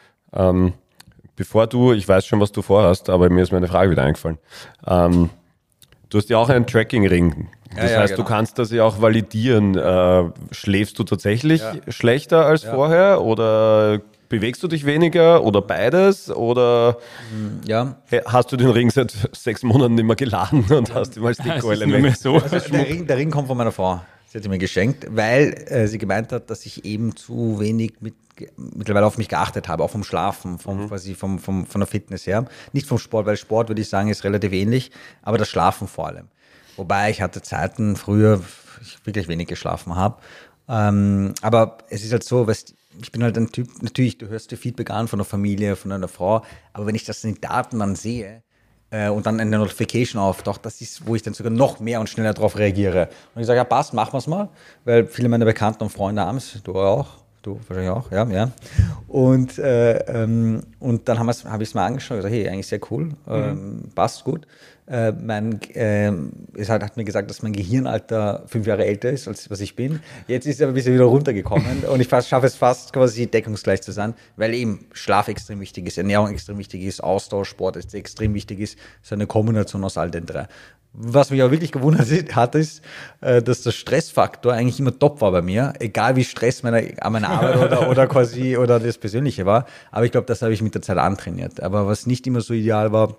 Bevor ich weiß schon, was du vorhast, aber mir ist meine Frage wieder eingefallen. Du hast ja auch einen Tracking-Ring. Das heißt, genau. Du kannst das ja auch validieren. Schläfst du tatsächlich schlechter als vorher oder bewegst du dich weniger oder beides? Oder hast du den Ring seit 6 Monaten nicht mehr geladen und hast ihm als Deko-Element? So. Also der Ring kommt von meiner Frau. Sie hat ihn mir geschenkt, weil sie gemeint hat, dass ich eben zu wenig mittlerweile auf mich geachtet habe, auch vom Schlafen, von der Fitness her. Nicht vom Sport, weil Sport, würde ich sagen, ist relativ ähnlich, aber das Schlafen vor allem. Wobei ich hatte Zeiten früher, ich wirklich wenig geschlafen habe. Aber es ist halt so, ich bin halt ein Typ, natürlich, du hörst dir Feedback an von der Familie, von einer Frau, aber wenn ich das in den Daten dann sehe, und dann eine Notification auftaucht, das ist, wo ich dann sogar noch mehr und schneller darauf reagiere. Und ich sage, ja passt, machen wir es mal, weil viele meiner Bekannten und Freunde haben es, du auch, du wahrscheinlich auch, ja. Und dann habe ich es mal angeschaut und gesagt, hey, eigentlich sehr cool, passt gut. Es hat mir gesagt, dass mein Gehirnalter 5 Jahre älter ist, als was ich bin. Jetzt ist es aber ein bisschen wieder runtergekommen und ich schaffe es fast quasi deckungsgleich zu sein, weil eben Schlaf extrem wichtig ist, Ernährung extrem wichtig ist, Austausch, Sport extrem wichtig ist. So eine Kombination aus all den 3. Was mich auch wirklich gewundert hat, ist, dass der Stressfaktor eigentlich immer top war bei mir, egal wie Stress an meiner Arbeit oder das Persönliche war. Aber ich glaube, das habe ich mit der Zeit antrainiert. Aber was nicht immer so ideal war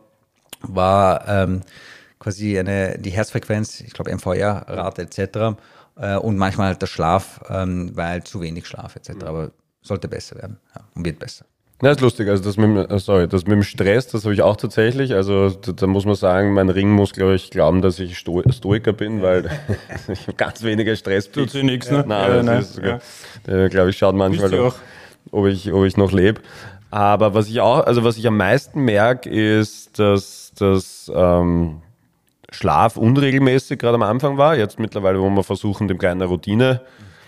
quasi die Herzfrequenz, ich glaube MVR-Rate etc. Und manchmal halt der Schlaf, weil zu wenig Schlaf etc. Aber sollte besser werden und wird besser. Ja, ist lustig. Also das mit dem Stress, das habe ich auch tatsächlich. Also da muss man sagen, mein Ring muss, glaube ich, glauben, dass ich Stoiker bin, weil ich habe ganz weniger Stress. Tut sich nichts, ne? Nein, glaube ich, schaut manchmal, ob ich noch lebe. Aber was ich am meisten merke, ist, dass das Schlaf unregelmäßig gerade am Anfang war. Jetzt mittlerweile, wo wir versuchen, dem Kleinen eine Routine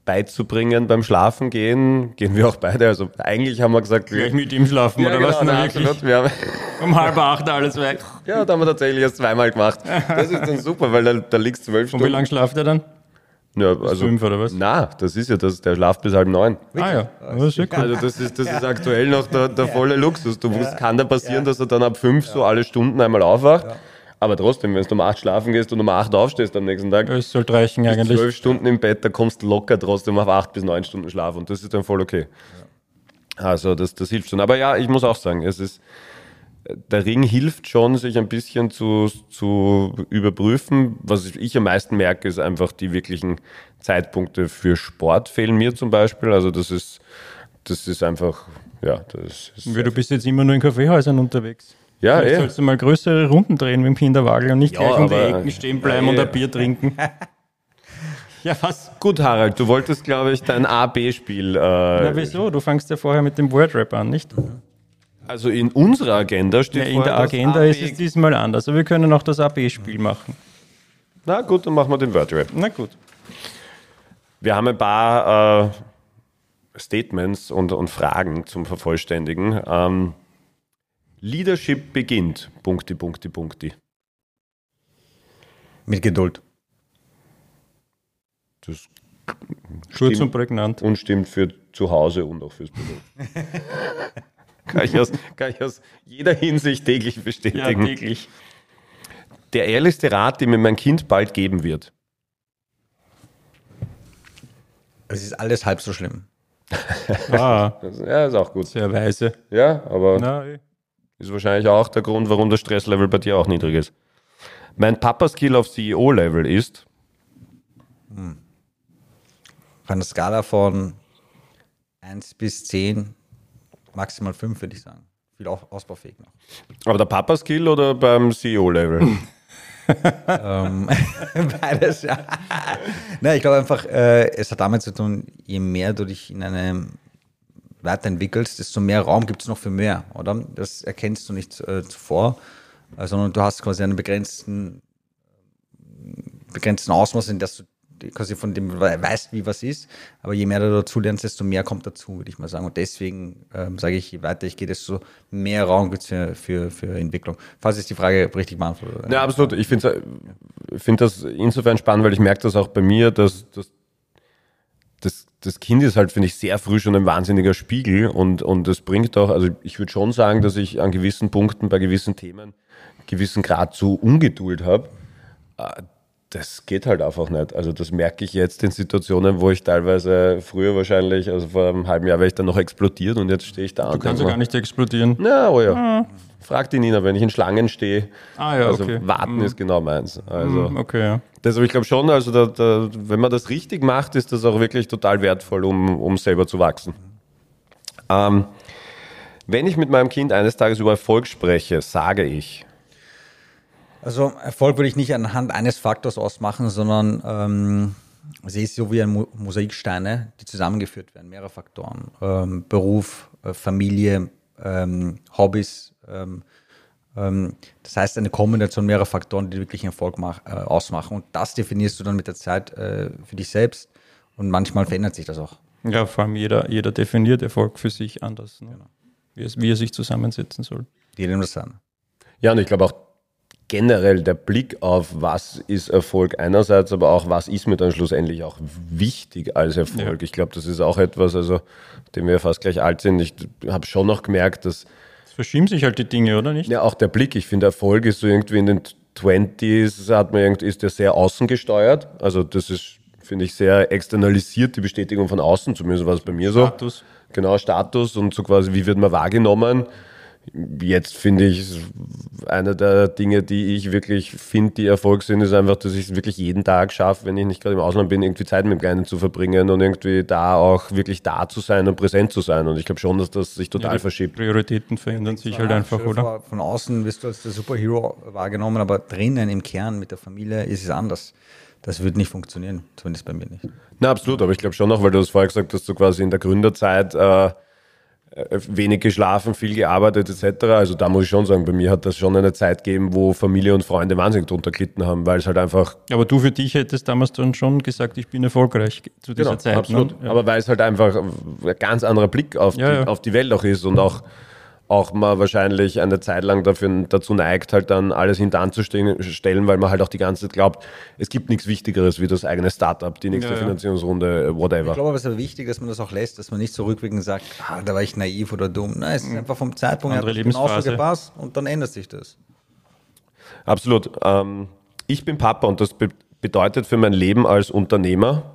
beizubringen beim Schlafen gehen wir auch beide. Also eigentlich haben wir gesagt, Gleich mit ihm schlafen, ja, oder genau, was? Na, wirklich? absolut. Wir haben, Um 7:30 alles weg. ja, da haben wir tatsächlich erst zweimal gemacht. Das ist dann super, weil da liegst 12 Und wie Stunden. lange schlaft er dann? Ja, also 5 oder was? Na, das ist ja das, der schlaft bis 8:30. Ah ja, das ist ja cool. Also das ist aktuell noch der volle Luxus. Kann da passieren, dass er dann ab 5 so alle Stunden einmal aufwacht. Aber trotzdem, wenn du um 8 schlafen gehst und um 8 aufstehst am nächsten Tag, Es sollte reichen eigentlich. 12 Stunden im Bett, da kommst du locker trotzdem auf 8 bis 9 Stunden Schlaf und das ist dann voll okay. Also das hilft schon. Aber ja, ich muss auch sagen, der Ring hilft schon, sich ein bisschen zu überprüfen. Was ich am meisten merke, ist einfach die wirklichen Zeitpunkte für Sport fehlen mir zum Beispiel. Also das ist einfach, ja, das ist... Du bist jetzt immer nur in Kaffeehäusern unterwegs. Ja, Vielleicht sollst du mal größere Runden drehen mit dem Kinderwagen und nicht Ja, gleich um die aber- Ecken stehen bleiben und ein Bier trinken. Ja, was? Gut, Harald, du wolltest, glaube ich, dein A-B-Spiel... Na, wieso? Du fängst ja vorher mit dem Wordrap an, nicht? Also in unserer Agenda Ja, steht in der vorher das Agenda AB. ist es diesmal anders. Aber wir können auch das AB-Spiel machen. Na gut, dann machen wir den Wordrap. Na gut. Wir haben ein paar Statements und Fragen zum Vervollständigen. Leadership beginnt, Punkti. Mit Geduld. Das Kurz stimmt und prägnant. und stimmt für zu Hause und auch fürs Büro. kann ich aus jeder Hinsicht täglich Ja, bestätigen. täglich. Der ehrlichste Rat, den mir mein Kind bald geben wird. Es ist alles halb so schlimm. Ah, Ja, ist auch gut. sehr weise. Ja, aber Na, ist wahrscheinlich auch der Grund, warum das Stresslevel bei dir auch niedrig ist. Mein Papa-Skill auf CEO-Level ist... Auf einer Skala von 1 bis 10, maximal 5, würde ich sagen. Viel ausbaufähig noch. Aber der Papa-Skill oder beim CEO-Level? Beides, ja. Nein, ich glaube einfach, es hat damit zu tun, je mehr du dich in einem weiterentwickelst, desto mehr Raum gibt es noch für mehr, oder? Das erkennst du nicht zuvor, sondern du hast quasi einen begrenzten Ausmaß, in das du quasi von dem weißt, wie was ist, aber je mehr du dazu lernst, desto mehr kommt dazu, würde ich mal sagen. Und deswegen sage ich, je weiter ich gehe, desto mehr Raum gibt es für Entwicklung. Falls ich die Frage richtig beantworte. Ja, absolut. Ich finde das insofern spannend, weil ich merke das auch bei mir, dass das Kind ist halt, finde ich, sehr früh schon ein wahnsinniger Spiegel und das bringt auch, also ich würde schon sagen, dass ich an gewissen Punkten bei gewissen Themen einen gewissen Grad zu Ungeduld habe. Das geht halt einfach nicht. Also das merke ich jetzt in Situationen, wo ich teilweise früher wahrscheinlich, also vor einem halben Jahr wäre ich dann noch explodiert und jetzt stehe ich da du kannst ja gar nicht explodieren. Ja, oh ja. Frag die Nina, wenn ich in Schlangen stehe. Ah ja, Also okay. warten ist genau meins. Also Okay, ja. das, aber ich glaube schon, also wenn man das richtig macht, ist das auch wirklich total wertvoll, um selber zu wachsen. Wenn ich mit meinem Kind eines Tages über Erfolg spreche, sage ich, Also Erfolg würde ich nicht anhand eines Faktors ausmachen, sondern sie ist so wie ein Mosaiksteine, die zusammengeführt werden, mehrere Faktoren. Beruf, Familie, Hobbys. Das heißt eine Kombination mehrerer Faktoren, die wirklich Erfolg ausmachen. Und das definierst du dann mit der Zeit für dich selbst. Und manchmal verändert sich das auch. Ja, vor allem jeder definiert Erfolg für sich anders. Ne? Genau. Wie er sich zusammensetzen soll. Jedem das an. ja, und ich glaube auch generell der Blick auf, was ist Erfolg einerseits, aber auch, was ist mir dann schlussendlich auch wichtig als Erfolg. Ja. Ich glaube, das ist auch etwas, also dem wir fast gleich alt sind. Ich habe schon noch gemerkt, dass Es verschieben sich halt die Dinge, oder nicht? ja auch der Blick, ich finde, Erfolg ist so irgendwie in den 20s, ist der sehr außengesteuert. Also das ist, finde ich, sehr externalisiert, die Bestätigung von außen, zumindest war es bei mir so. Status. Genau, Status und so quasi, wie wird man wahrgenommen. Jetzt finde ich, einer der Dinge, die ich wirklich finde, die Erfolg sind, ist einfach, dass ich es wirklich jeden Tag schaffe, wenn ich nicht gerade im Ausland bin, irgendwie Zeit mit dem Kleinen zu verbringen und irgendwie da auch wirklich da zu sein und präsent zu sein. Und ich glaube schon, dass das sich total Die verschiebt. Prioritäten verändern sich halt einfach, Stell dir oder? vor, von außen wirst du als der Superhero wahrgenommen, aber drinnen im Kern mit der Familie ist es anders. Das wird nicht funktionieren, zumindest bei mir nicht. Na, absolut, aber ich glaube schon noch, weil du das vorher gesagt hast, so quasi in der Gründerzeit wenig geschlafen, viel gearbeitet etc. Also da muss ich schon sagen, bei mir hat das schon eine Zeit gegeben, wo Familie und Freunde wahnsinnig drunter gelitten haben, weil es halt einfach... Aber du für dich hättest damals dann schon gesagt, ich bin erfolgreich zu dieser Zeit. Absolut. Ne? Ja. Aber weil es halt einfach ein ganz anderer Blick auf die Welt auch ist und auch man wahrscheinlich eine Zeit lang dazu neigt, halt dann alles hintanzustellen, weil man halt auch die ganze Zeit glaubt, es gibt nichts Wichtigeres wie das eigene Startup, die nächste Finanzierungsrunde, whatever. Ich glaube, aber es ist aber wichtig, dass man das auch lässt, dass man nicht so rückwirkend sagt, da war ich naiv oder dumm. Nein, es ist einfach vom Zeitpunkt Andere her genauso Lebensphase. gepasst und dann ändert sich das. Absolut. Ich bin Papa und das bedeutet für mein Leben als Unternehmer,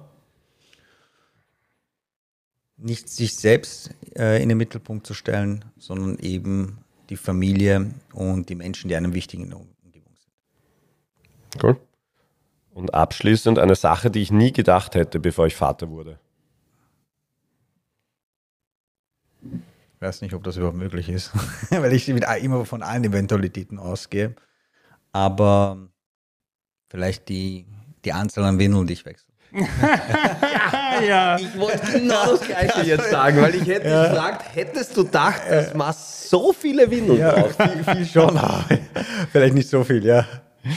Nicht sich selbst in den Mittelpunkt zu stellen, sondern eben die Familie und die Menschen, die einem wichtig in der Umgebung sind. cool. Und abschließend eine Sache, die ich nie gedacht hätte, bevor ich Vater wurde. Ich weiß nicht, ob das überhaupt möglich ist, weil ich immer von allen Eventualitäten ausgehe. Aber vielleicht die Anzahl an Windeln, die ich wechsle. Ja. Ich wollte genau das Gleiche jetzt sagen, weil ich hätte gefragt, hättest du gedacht, dass man so viele Windeln braucht? Viel schon, aber vielleicht nicht so viel, ja.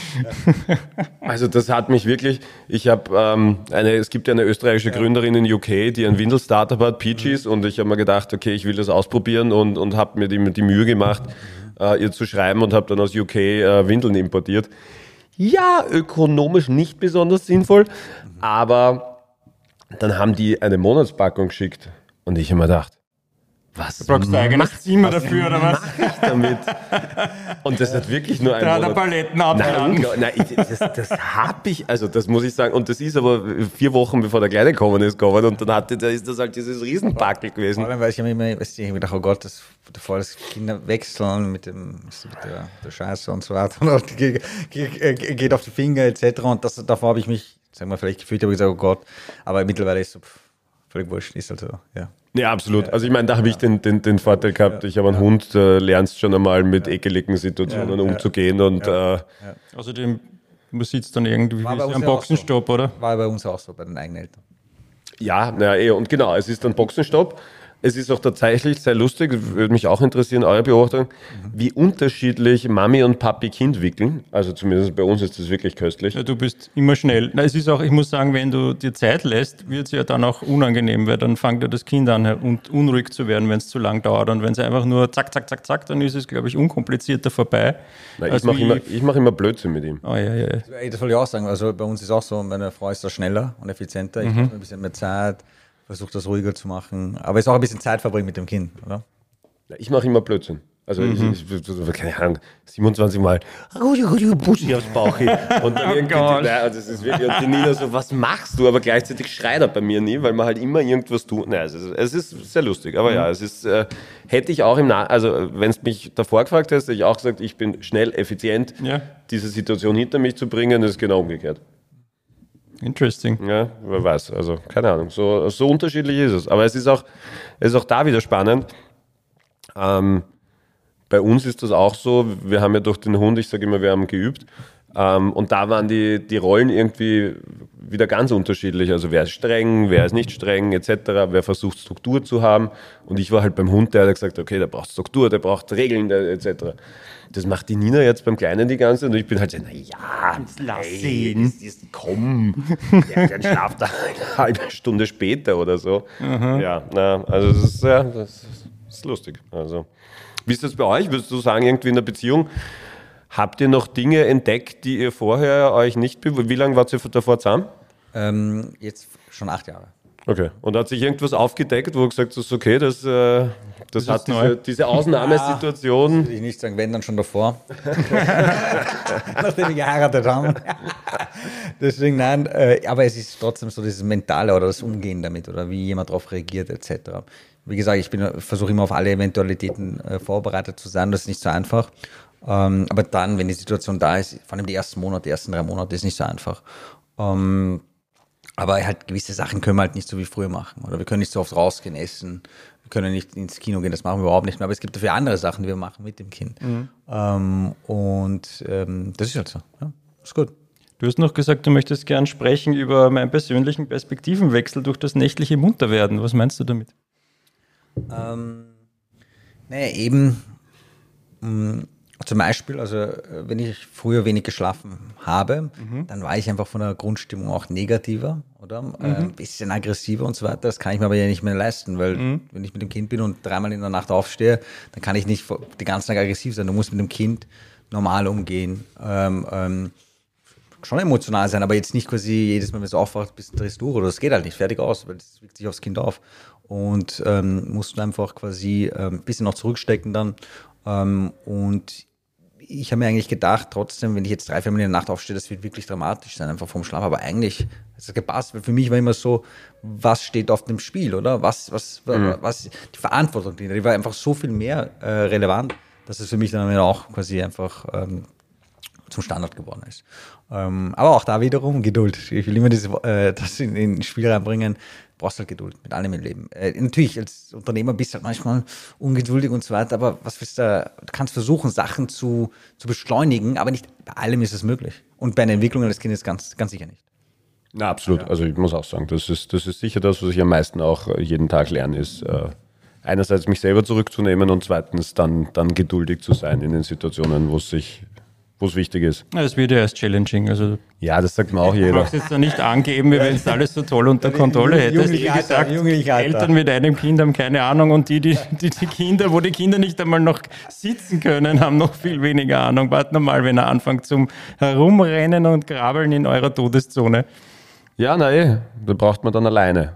Also das hat mich wirklich, ich habe es gibt ja eine österreichische Gründerin in UK, die ein Windel-Startup hat, Peaches, und ich habe mir gedacht, okay, ich will das ausprobieren und habe mir die Mühe gemacht, ihr zu schreiben und habe dann aus UK Windeln importiert. Ja, ökonomisch nicht besonders sinnvoll, aber dann haben die eine Monatspackung geschickt und ich habe mir gedacht, was Du brauchst ein eigenes Zimmer dafür, oder was? mache ich damit? Und das hat wirklich nur einen Da hat er Monat. Paletten abgeladen. Das habe ich, also das muss ich sagen, und das ist aber 4 Wochen bevor der Kleine gekommen ist und dann da ist das halt dieses Riesenpackel gewesen. Vor allem, weil ich habe immer gedacht, oh Gott, bevor das Kinder wechseln mit der Scheiße und so weiter und geht auf die Finger etc. Und davor habe ich mich, sagen wir, vielleicht gefühlt, habe ich gesagt, oh Gott, aber mittlerweile ist es so völlig wurscht, ist halt so, ja. Ja, absolut. Also ich meine, da habe ich den Vorteil gehabt, ich habe einen Hund, lernst schon einmal mit ekeligen Situationen umzugehen und Außerdem, man sieht es dann irgendwie War wie bei so uns ein ja auch Boxenstopp, oder? War bei uns auch so, bei den eigenen Eltern. und genau, es ist ein Boxenstopp. Es ist auch tatsächlich sehr lustig, würde mich auch interessieren, eure Beobachtung, wie unterschiedlich Mami und Papi Kind wickeln. Also zumindest bei uns ist das wirklich köstlich. Ja, du bist immer schnell. Na, es ist auch, ich muss sagen, wenn du dir Zeit lässt, wird es ja dann auch unangenehm, weil dann fängt ja das Kind an, unruhig zu werden, wenn es zu lang dauert. Und wenn es einfach nur zack, zack, zack, zack, dann ist es, glaube ich, unkomplizierter vorbei. Ich mach immer Blödsinn mit ihm. Oh, ja. Das wollte ich auch sagen. Also bei uns ist auch so, meine Frau ist da schneller und effizienter. Ich habe ein bisschen mehr Zeit, versuche das ruhiger zu machen. Aber es ist auch ein bisschen Zeit verbringen mit dem Kind, oder? Ich mache immer Blödsinn. Also ich keine Ahnung, 27 Mal Buschi aufs Bauch hin. Und dann irgendwie, also es ist wirklich, und die Nina so, was machst du? Aber gleichzeitig schreit er bei mir nie, weil man halt immer irgendwas tut. Nein, es ist sehr lustig. Aber ja, es ist, hätte ich auch also wenn es mich davor gefragt hättest, hätte ich auch gesagt, ich bin schnell, effizient, diese Situation hinter mich zu bringen, das ist genau umgekehrt. Interesting. Ja, wer weiß, also keine Ahnung, so unterschiedlich ist es. Aber es ist auch da wieder spannend. Bei uns ist das auch so, wir haben ja durch den Hund, ich sage immer, wir haben geübt, und da waren die Rollen irgendwie wieder ganz unterschiedlich. Also wer ist streng, wer ist nicht streng, etc., wer versucht Struktur zu haben. Und ich war halt beim Hund, der hat gesagt, okay, der braucht Struktur, der braucht Regeln, etc. Das macht die Nina jetzt beim Kleinen die ganze Zeit und ich bin halt so, lass ihn. Komm, der schlaft da eine halbe Stunde später oder so. Ja, also das ist lustig. Also, wie ist das bei euch? Würdest du sagen, irgendwie in der Beziehung, habt ihr noch Dinge entdeckt, die ihr vorher euch nicht, wie lange wart ihr davor zusammen? Jetzt schon 8 Jahre. Okay. Und hat sich irgendwas aufgedeckt, wo du gesagt hast, okay, das hat diese Ausnahmesituation. Würde ich nicht sagen, wenn, dann schon davor. Nachdem wir geheiratet haben. Deswegen nein, aber es ist trotzdem so dieses Mentale oder das Umgehen damit oder wie jemand darauf reagiert etc. Wie gesagt, ich versuche immer auf alle Eventualitäten vorbereitet zu sein, das ist nicht so einfach. Aber dann, wenn die Situation da ist, vor allem die ersten 3 Monate, ist nicht so einfach. Aber halt gewisse Sachen können wir halt nicht so wie früher machen. Oder wir können nicht so oft rausgehen, essen. Wir können nicht ins Kino gehen, das machen wir überhaupt nicht mehr. Aber es gibt dafür andere Sachen, die wir machen mit dem Kind. Das ist halt so. Ja, ist gut. Du hast noch gesagt, du möchtest gern sprechen über meinen persönlichen Perspektivenwechsel durch das nächtliche Munterwerden. Was meinst du damit? Nee, eben zum Beispiel, also wenn ich früher wenig geschlafen habe, dann war ich einfach von der Grundstimmung auch negativer, oder? Ein bisschen aggressiver und so weiter. Das kann ich mir aber ja nicht mehr leisten, weil wenn ich mit dem Kind bin und 3-mal in der Nacht aufstehe, dann kann ich nicht den ganzen Tag aggressiv sein. Du musst mit dem Kind normal umgehen. Schon emotional sein, aber jetzt nicht quasi jedes Mal, wenn es aufwacht, bis drehst du durch, oder das geht halt nicht, fertig aus, weil das wirkt sich aufs Kind auf. Und musst du einfach quasi ein bisschen noch zurückstecken dann. Und ich habe mir eigentlich gedacht, trotzdem, wenn ich jetzt 3-4 Mal in der Nacht aufstehe, das wird wirklich dramatisch sein, einfach vom Schlaf. Aber eigentlich hat es gepasst, weil für mich war immer so, was steht auf dem Spiel, oder? Was die Verantwortung, die war einfach so viel mehr relevant, dass es für mich dann auch quasi einfach zum Standard geworden ist. Aber auch da wiederum Geduld. Ich will immer das in ein Spiel reinbringen. Du brauchst halt Geduld mit allem im Leben. Natürlich, als Unternehmer bist du halt manchmal ungeduldig und so weiter, aber was willst du kannst versuchen, Sachen zu beschleunigen, aber nicht bei allem ist es möglich. Und bei einer Entwicklung eines Kindes ganz sicher nicht. Na, absolut. Ja. Also ich muss auch sagen, das ist sicher das, was ich am meisten auch jeden Tag lerne, ist einerseits mich selber zurückzunehmen und zweitens dann geduldig zu sein in den Situationen, wo es wichtig ist. Ja, das wird ja erst challenging. Also ja, das sagt mir auch jeder. Du brauchst jetzt da nicht angeben, wie wenn es alles so toll unter Kontrolle hättest. Wie gesagt, Eltern mit einem Kind haben keine Ahnung und die Kinder, wo die Kinder nicht einmal noch sitzen können, haben noch viel weniger Ahnung. Warten mal, wenn er anfängt zum Herumrennen und Krabbeln in eurer Todeszone. Ja, da braucht man dann alleine.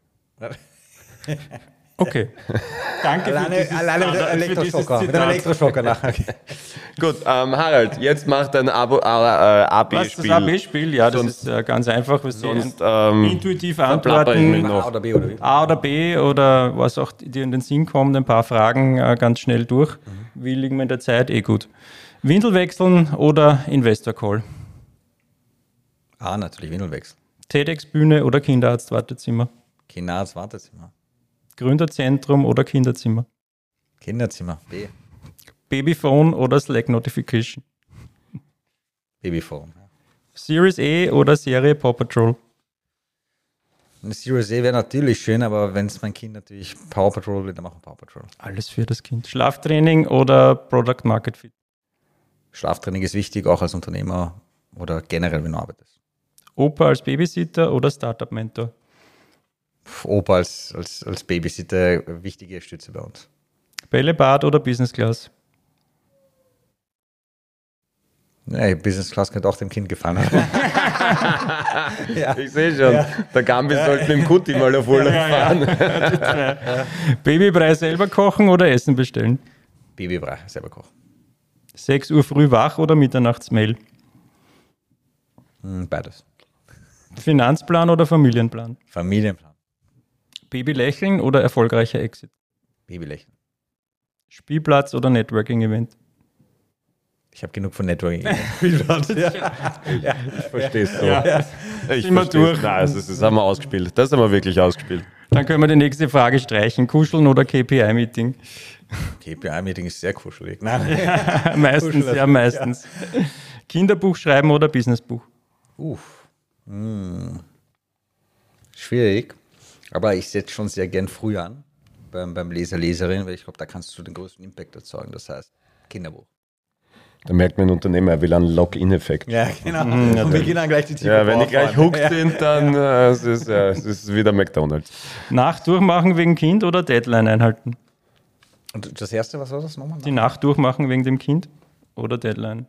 Okay. Danke alleine mit dem Elektroschocker nachher. Gut, Harald, jetzt mach dein AB-Spiel. Was, das AB-Spiel? Ja, das ist ganz einfach. Sonst intuitiv antworten. A oder B oder wie? A oder B oder was auch dir in den Sinn kommt, ein paar Fragen ganz schnell durch. Wie liegen wir in der Zeit? Gut. Windel wechseln oder Investor Call? Natürlich Windel wechseln. TEDx-Bühne oder Kinderarzt-Wartezimmer? Kinderarzt-Wartezimmer. Gründerzentrum oder Kinderzimmer? Kinderzimmer. B. Babyphone oder Slack Notification? Babyphone. Series E oder Serie Paw Patrol? Eine Series E wäre natürlich schön, aber wenn es mein Kind natürlich Paw Patrol will, dann machen wir Paw Patrol. Alles für das Kind. Schlaftraining oder Product Market Fit? Schlaftraining ist wichtig, auch als Unternehmer oder generell, wenn du arbeitest. Opa als Babysitter oder Startup-Mentor? Opa als Babysitter, wichtige Stütze bei uns. Bällebad oder Business Class? Nee, Business Class könnte auch dem Kind gefallen haben. Ja. Ich sehe schon, der Gambi sollte mit dem Kutti mal auf Urlaub fahren. Babybrei selber kochen oder Essen bestellen? Babybrei selber kochen. 6 Uhr früh wach oder Mitternachtsmail? Beides. Finanzplan oder Familienplan? Familienplan. Baby lächeln oder erfolgreicher Exit? Baby lächeln. Spielplatz oder Networking-Event? Ich habe genug von Networking. Spielplatz, Ich verstehe es so. Ja. Ich Sind wir durch. Nein, das haben wir ausgespielt. Das haben wir wirklich ausgespielt. Dann können wir die nächste Frage streichen. Kuscheln oder KPI-Meeting? KPI-Meeting ist sehr kuschelig. Nein. Meistens, ja, meistens. Ja. Kinderbuch schreiben oder Businessbuch? Schwierig. Aber ich setze schon sehr gern früh an beim Leser, Leserin, weil ich glaube, da kannst du den größten Impact erzeugen. Das heißt, Kinderbuch. Da merkt mein Unternehmer, er will einen Lock-in-Effekt. Ja, genau. Und wir gehen dann gleich die Zielgruppe wenn die gleich hooked sind, dann es ist wieder McDonald's. Nacht durchmachen wegen Kind oder Deadline einhalten? Und das erste, was war das nochmal? Die Nacht durchmachen wegen dem Kind oder Deadline?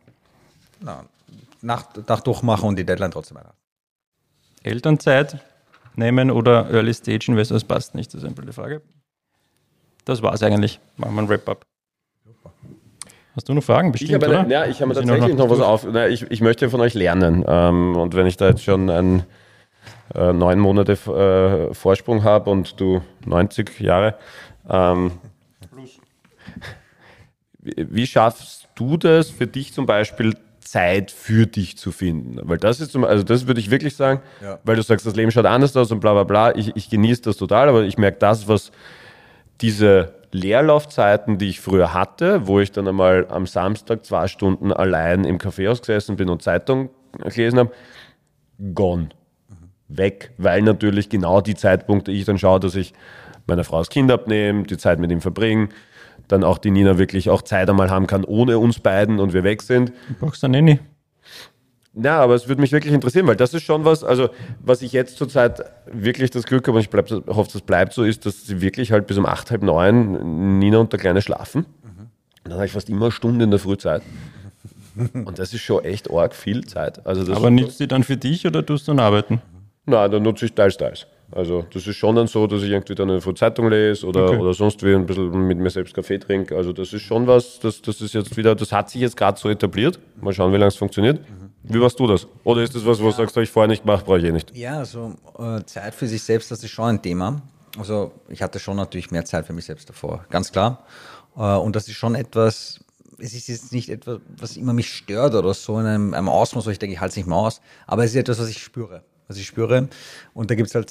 Nacht durchmachen und die Deadline trotzdem einhalten. Elternzeit nehmen oder Early Stage Investors passt nicht, das ist eine blöde Frage. Das war's eigentlich. Machen wir ein Wrap-up. Hast du noch Fragen? Bestimmt, ich habe mir tatsächlich noch was auf. Ich möchte von euch lernen. Und wenn ich da jetzt schon 9 Monate Vorsprung habe und du 90 Jahre, wie schaffst du das für dich zum Beispiel, Zeit für dich zu finden? Weil das ist, das würde ich wirklich sagen, weil du sagst, das Leben schaut anders aus und bla bla bla. Ich genieße das total, aber ich merke das, was diese Leerlaufzeiten, die ich früher hatte, wo ich dann einmal am Samstag 2 Stunden allein im Kaffeehaus gesessen bin und Zeitung gelesen habe, gone. Weg, weil natürlich genau die Zeitpunkte ich dann schaue, dass ich meiner Frau das Kind abnehme, die Zeit mit ihm verbringe, dann auch die Nina wirklich auch Zeit einmal haben kann ohne uns beiden und wir weg sind. Du brauchst dann nicht. Ja, aber es würde mich wirklich interessieren, weil das ist schon was, also was ich jetzt zurzeit wirklich das Glück habe und ich hoffe, das bleibt so, ist, dass sie wirklich halt bis um 8, halb 9 Nina und der Kleine schlafen. Und dann habe ich fast immer eine Stunde in der Frühzeit. Und das ist schon echt arg viel Zeit. Also das Aber nützt die dann für dich oder tust du dann arbeiten? Nein, dann nutze ich teils. Also das ist schon dann so, dass ich irgendwie dann eine Zeitung lese oder sonst wie ein bisschen mit mir selbst Kaffee trinke. Also das ist schon was, das ist jetzt wieder, das hat sich jetzt gerade so etabliert. Mal schauen, wie lange es funktioniert. Wie warst du das? Oder ist das was, wo du sagst, habe ich vorher nicht gemacht, brauche ich nicht? Ja, also Zeit für sich selbst, das ist schon ein Thema. Also ich hatte schon natürlich mehr Zeit für mich selbst davor, ganz klar. Und das ist schon etwas, es ist jetzt nicht etwas, was immer mich stört oder so in einem Ausmaß, wo ich denke, ich halte es nicht mehr aus. Aber es ist etwas, was ich spüre. Und da gibt es halt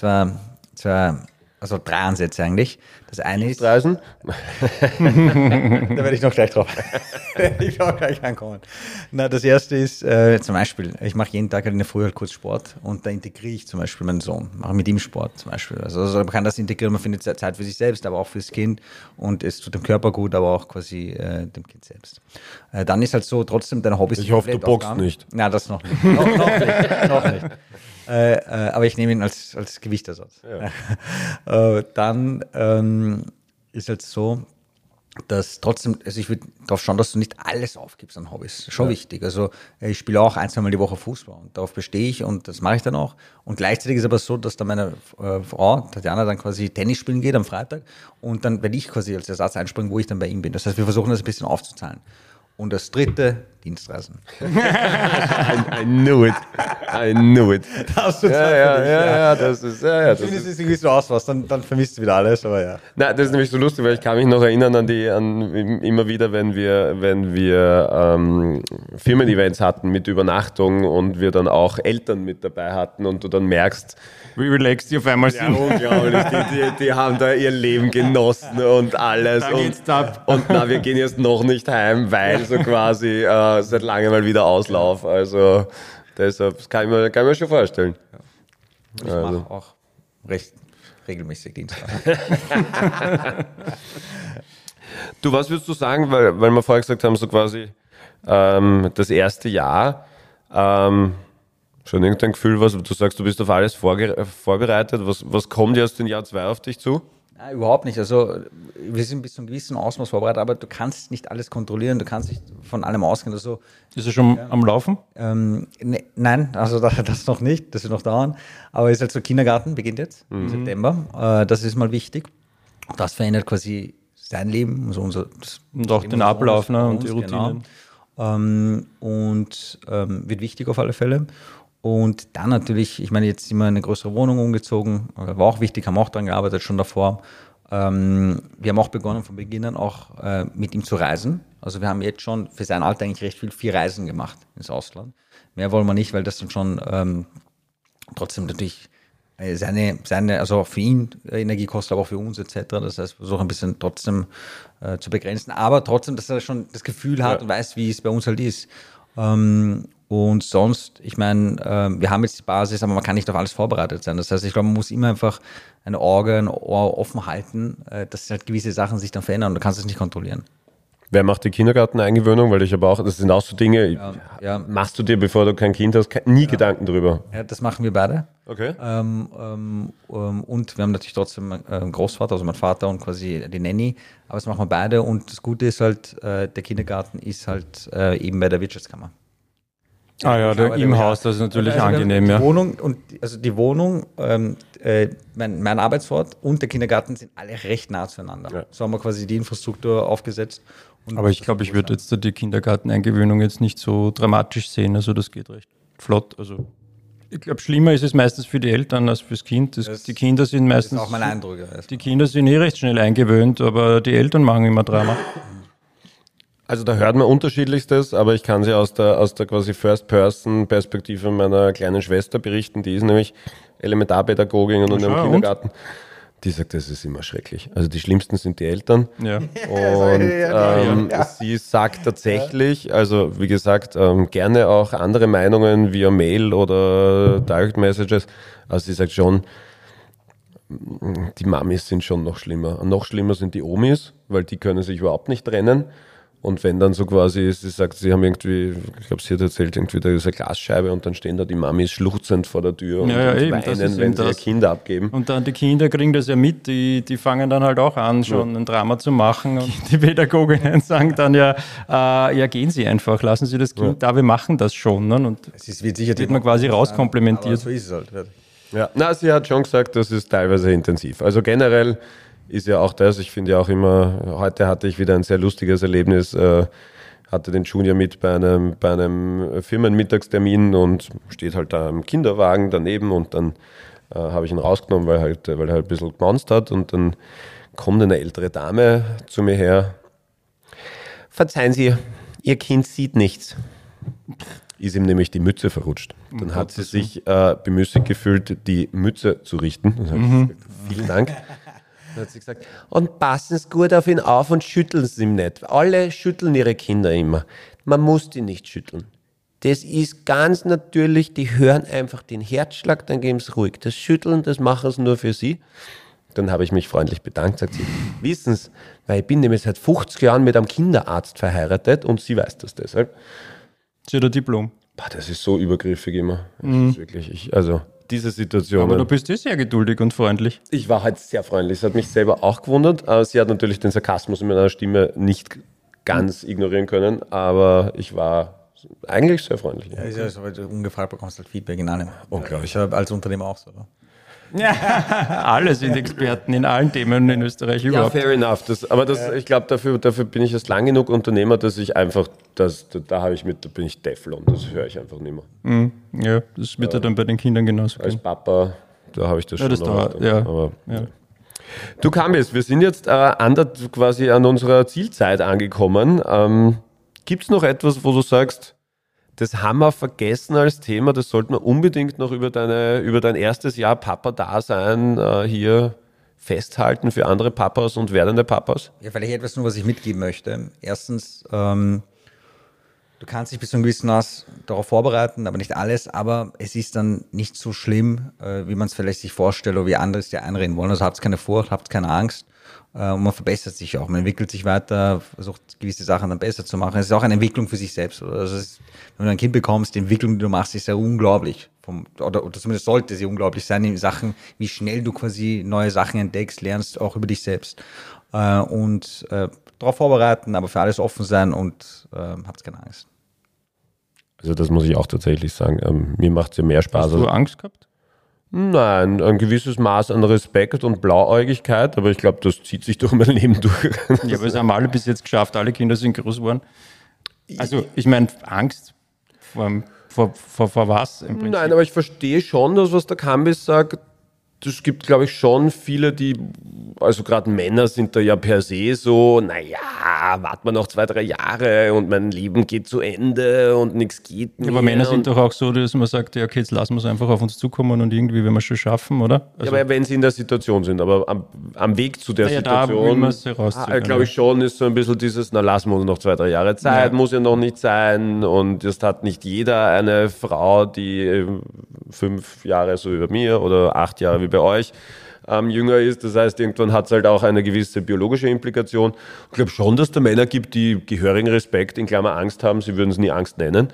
also 3 Ansätze eigentlich. Das eine ist... Reisen? Da werde ich noch gleich drauf. Ich auch gleich ankommen. Na, das erste ist zum Beispiel, ich mache jeden Tag in der Früh halt kurz Sport und da integriere ich zum Beispiel meinen Sohn, mache mit ihm Sport zum Beispiel. Also man kann das integrieren, man findet Zeit für sich selbst, aber auch fürs Kind und es tut dem Körper gut, aber auch quasi dem Kind selbst. Dann ist halt so, trotzdem deine Hobbys... Ich hoffe, du boxst nicht. Na, das noch nicht. noch nicht. Aber ich nehme ihn als Gewichtersatz. Ja. Dann ist halt so, dass trotzdem, also ich würde darauf schauen, dass du nicht alles aufgibst an Hobbys. Schon wichtig. Also ich spiele auch 1-2 Mal die Woche Fußball und darauf bestehe ich und das mache ich dann auch. Und gleichzeitig ist aber so, dass dann meine Frau, Tatjana, dann quasi Tennis spielen geht am Freitag und dann werde ich quasi als Ersatz einspringen, wo ich dann bei ihm bin. Das heißt, wir versuchen das ein bisschen aufzuzahlen. Und das dritte, Dienstreisen. I knew it. Das ist Das ist, Wenn es irgendwie so auswächst, dann vermisst du wieder alles, aber ja. Na, das ist nämlich so lustig, weil ich kann mich noch erinnern an immer wieder, wenn wir Firmen-Events hatten mit Übernachtung und wir dann auch Eltern mit dabei hatten und du dann merkst, Wie relaxed die auf einmal ja, sind. unglaublich, die haben da ihr Leben genossen und alles. Da geht's ab. Und na, wir gehen jetzt noch nicht heim, weil so quasi seit langem mal wieder Auslauf. Also deshalb, das kann ich mir schon vorstellen. Und ich mache auch recht regelmäßig Dienstreisen. Du, was würdest du sagen, weil wir vorher gesagt haben, so quasi das erste Jahr, schon irgendein Gefühl, was du sagst, du bist auf alles vorbereitet. Was kommt jetzt in Jahr 2 auf dich zu? Nein, überhaupt nicht. Also wir sind bis zu einem gewissen Ausmaß vorbereitet, aber du kannst nicht alles kontrollieren, du kannst nicht von allem ausgehen. Also, Ist er schon am Laufen? nein, also das noch nicht, das wird noch dauern. Aber es ist halt so, Kindergarten beginnt jetzt im September. Das ist mal wichtig. Das verändert quasi sein Leben. Also Und auch den Ablauf, ne, und die Routinen. Genau. Wird wichtig auf alle Fälle. Und dann natürlich, ich meine, jetzt sind wir in eine größere Wohnung umgezogen, war auch wichtig, haben auch daran gearbeitet, schon davor. Wir haben auch begonnen von Beginn an auch mit ihm zu reisen. Also wir haben jetzt schon für sein Alter eigentlich recht viel 4 Reisen gemacht ins Ausland. Mehr wollen wir nicht, weil das dann schon trotzdem natürlich seine, also auch für ihn Energie kostet, aber auch für uns etc. Das heißt, wir versuchen ein bisschen trotzdem zu begrenzen, aber trotzdem, dass er schon das Gefühl hat und weiß, wie es bei uns halt ist. Und sonst, ich meine, wir haben jetzt die Basis, aber man kann nicht auf alles vorbereitet sein. Das heißt, ich glaube, man muss immer einfach ein Ohr offen halten, dass halt gewisse Sachen sich dann verändern und du kannst es nicht kontrollieren. Wer macht die Kindergarteneingewöhnung? Weil ich aber auch, das sind auch so Dinge, Ja. machst du dir, bevor du kein Kind hast, nie Gedanken drüber. Ja, das machen wir beide. Okay. Und wir haben natürlich trotzdem einen Großvater, also mein Vater und quasi die Nanny, aber das machen wir beide und das Gute ist halt, der Kindergarten ist halt eben bei der Wirtschaftskammer. Ah ja, im Haus, das ist natürlich angenehm, ja. Die Wohnung, mein Arbeitsort und der Kindergarten sind alle recht nah zueinander. Ja. So haben wir quasi die Infrastruktur aufgesetzt. Aber ich glaube, ich würde jetzt die Kindergarteneingewöhnung jetzt nicht so dramatisch sehen. Also das geht recht flott. Also ich glaube, schlimmer ist es meistens für die Eltern als fürs Kind. Die Kinder sind meistens... Das ist auch mein Eindruck. Ja. Die Kinder sind recht schnell eingewöhnt, aber die Eltern machen immer Drama. Also da hört man Unterschiedlichstes, aber ich kann sie aus der quasi First-Person-Perspektive meiner kleinen Schwester berichten. Die ist nämlich Elementarpädagogin und in einem Kindergarten. Die sagt, das ist immer schrecklich. Also die Schlimmsten sind die Eltern. Ja. Und sie sagt tatsächlich, also wie gesagt, gerne auch andere Meinungen via Mail oder Direct Messages. Also sie sagt schon, die Mamis sind schon noch schlimmer. Und noch schlimmer sind die Omis, weil die können sich überhaupt nicht trennen. Und wenn dann so quasi, sie sagt, sie haben irgendwie, ich glaube, sie hat erzählt, irgendwie da ist eine Glasscheibe und dann stehen da die Mamis schluchzend vor der Tür und eben, weinen, wenn sie ihr Kind abgeben. Und dann die Kinder kriegen das ja mit, die fangen dann halt auch an, schon ein Drama zu machen. Und die Pädagoginnen sagen dann ja, gehen Sie einfach, lassen Sie das Kind da, wir machen das schon. Ne? Und wird man quasi rauskomplementiert. So ist es halt. Ja, sie hat schon gesagt, das ist teilweise intensiv. Also generell ist ja auch das, ich finde ja auch immer, heute hatte ich wieder ein sehr lustiges Erlebnis, hatte den Junior mit bei einem Firmenmittagstermin und steht halt da im Kinderwagen daneben und dann habe ich ihn rausgenommen, weil er halt ein bisschen gemonst hat und dann kommt eine ältere Dame zu mir her. Verzeihen Sie, Ihr Kind sieht nichts. Ist ihm nämlich die Mütze verrutscht. Dann hat sie sich bemüßigt gefühlt, die Mütze zu richten. Dann habe ich gesagt, vielen Dank. Dann hat sie gesagt, und passen Sie gut auf ihn auf und schütteln Sie ihn nicht. Alle schütteln ihre Kinder immer. Man muss die nicht schütteln. Das ist ganz natürlich, die hören einfach den Herzschlag, dann geben sie ruhig. Das Schütteln, das machen sie nur für Sie. Dann habe ich mich freundlich bedankt, sagt sie, wissen Sie, weil ich bin nämlich seit 50 Jahren mit einem Kinderarzt verheiratet und sie weiß das deshalb. Sie hat ein Diplom. Das ist so übergriffig immer. Das ist wirklich, diese Situation. Aber du bist sehr geduldig und freundlich. Ich war halt sehr freundlich. Es hat mich selber auch gewundert. Aber sie hat natürlich den Sarkasmus in meiner Stimme nicht ganz ignorieren können. Aber ich war eigentlich sehr freundlich. Ja, ist ja so, weil du ungefragt bekommst halt Feedback in allem. Unglaublich. Ich habe als Unternehmer auch so. Oder? Ja, alle sind Experten in allen Themen in Österreich überhaupt. Ja, fair enough. Ich glaube, dafür bin ich jetzt lang genug Unternehmer, dass ich einfach, da bin ich Teflon, das höre ich einfach nicht mehr. Ja, das wird ja dann bei den Kindern genauso Als gehen. Papa, da habe ich das schon das noch. ja. Du Kambis, wir sind jetzt quasi an unserer Zielzeit angekommen. Gibt es noch etwas, wo du sagst, das haben wir vergessen als Thema, das sollten wir unbedingt noch über dein erstes Jahr Papa-Dasein hier festhalten für andere Papas und werdende Papas? Ja, vielleicht etwas nur, was ich mitgeben möchte. Erstens, du kannst dich bis zu einem gewissen Maß darauf vorbereiten, aber nicht alles, aber es ist dann nicht so schlimm, wie man es vielleicht sich vorstellt oder wie andere es dir einreden wollen. Also habt keine Furcht, habt keine Angst. Und man verbessert sich auch, man entwickelt sich weiter, versucht gewisse Sachen dann besser zu machen. Es ist auch eine Entwicklung für sich selbst. Also wenn du ein Kind bekommst, die Entwicklung, die du machst, ist ja unglaublich. Oder zumindest sollte sie unglaublich sein, in Sachen, wie schnell du quasi neue Sachen entdeckst, lernst auch über dich selbst. Und darauf vorbereiten, aber für alles offen sein und habt keine Angst. Also das muss ich auch tatsächlich sagen. Mir macht es ja mehr Spaß. Hast du Angst gehabt? Nein, ein gewisses Maß an Respekt und Blauäugigkeit, aber ich glaube, das zieht sich durch mein Leben durch. Ja, aber es haben alle bis jetzt geschafft, alle Kinder sind groß geworden. Also, ich meine, Angst vor was im Prinzip? Nein, aber ich verstehe schon, dass was der Kambis sagt. Es gibt, glaube ich, schon viele, also gerade Männer sind da ja per se so, naja, warten wir noch 2-3 Jahre und mein Leben geht zu Ende und nichts geht mehr. Aber Männer sind doch auch so, dass man sagt, ja, okay, jetzt lassen wir es einfach auf uns zukommen und irgendwie werden wir es schon schaffen, oder? Also, ja, aber wenn sie in der Situation sind, aber am Weg zu der Situation, glaube ich schon, ist so ein bisschen dieses, na lassen wir uns noch 2-3 Jahre Zeit, muss ja noch nicht sein und es hat nicht jeder eine Frau, die 5 Jahre so über mir oder 8 Jahre wie bei euch jünger ist. Das heißt, irgendwann hat es halt auch eine gewisse biologische Implikation. Ich glaube schon, dass es da Männer gibt, die gehörigen Respekt, in Klammer Angst haben. Sie würden es nie Angst nennen.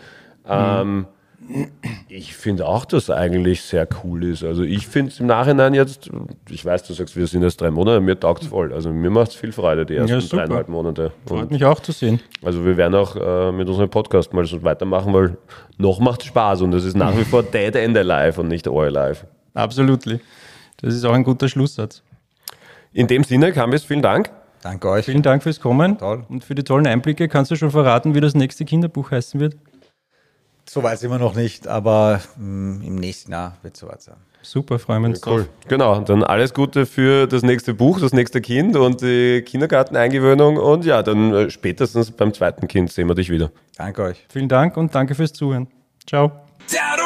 Ich finde auch, dass es eigentlich sehr cool ist. Also ich finde es im Nachhinein jetzt, ich weiß, du sagst, wir sind jetzt 3 Monate, mir taugt es voll. Also mir macht es viel Freude, die ersten 3,5 Monate. Freut mich auch zu sehen. Also wir werden auch mit unserem Podcast mal so weitermachen, weil noch macht es Spaß und es ist nach wie vor Dead End Alive und nicht All Alive. Absolut. Das ist auch ein guter Schlusssatz. In dem Sinne, Kambis, vielen Dank. Danke euch. Vielen Dank fürs Kommen. Toll. Und für die tollen Einblicke. Kannst du schon verraten, wie das nächste Kinderbuch heißen wird? So weit sind wir noch nicht, aber im nächsten Jahr wird es soweit sein. Super, freuen wir uns Cool. Genau, dann alles Gute für das nächste Buch, das nächste Kind und die Kindergarteneingewöhnung und ja, dann spätestens beim zweiten Kind sehen wir dich wieder. Danke euch. Vielen Dank und danke fürs Zuhören. Ciao. Down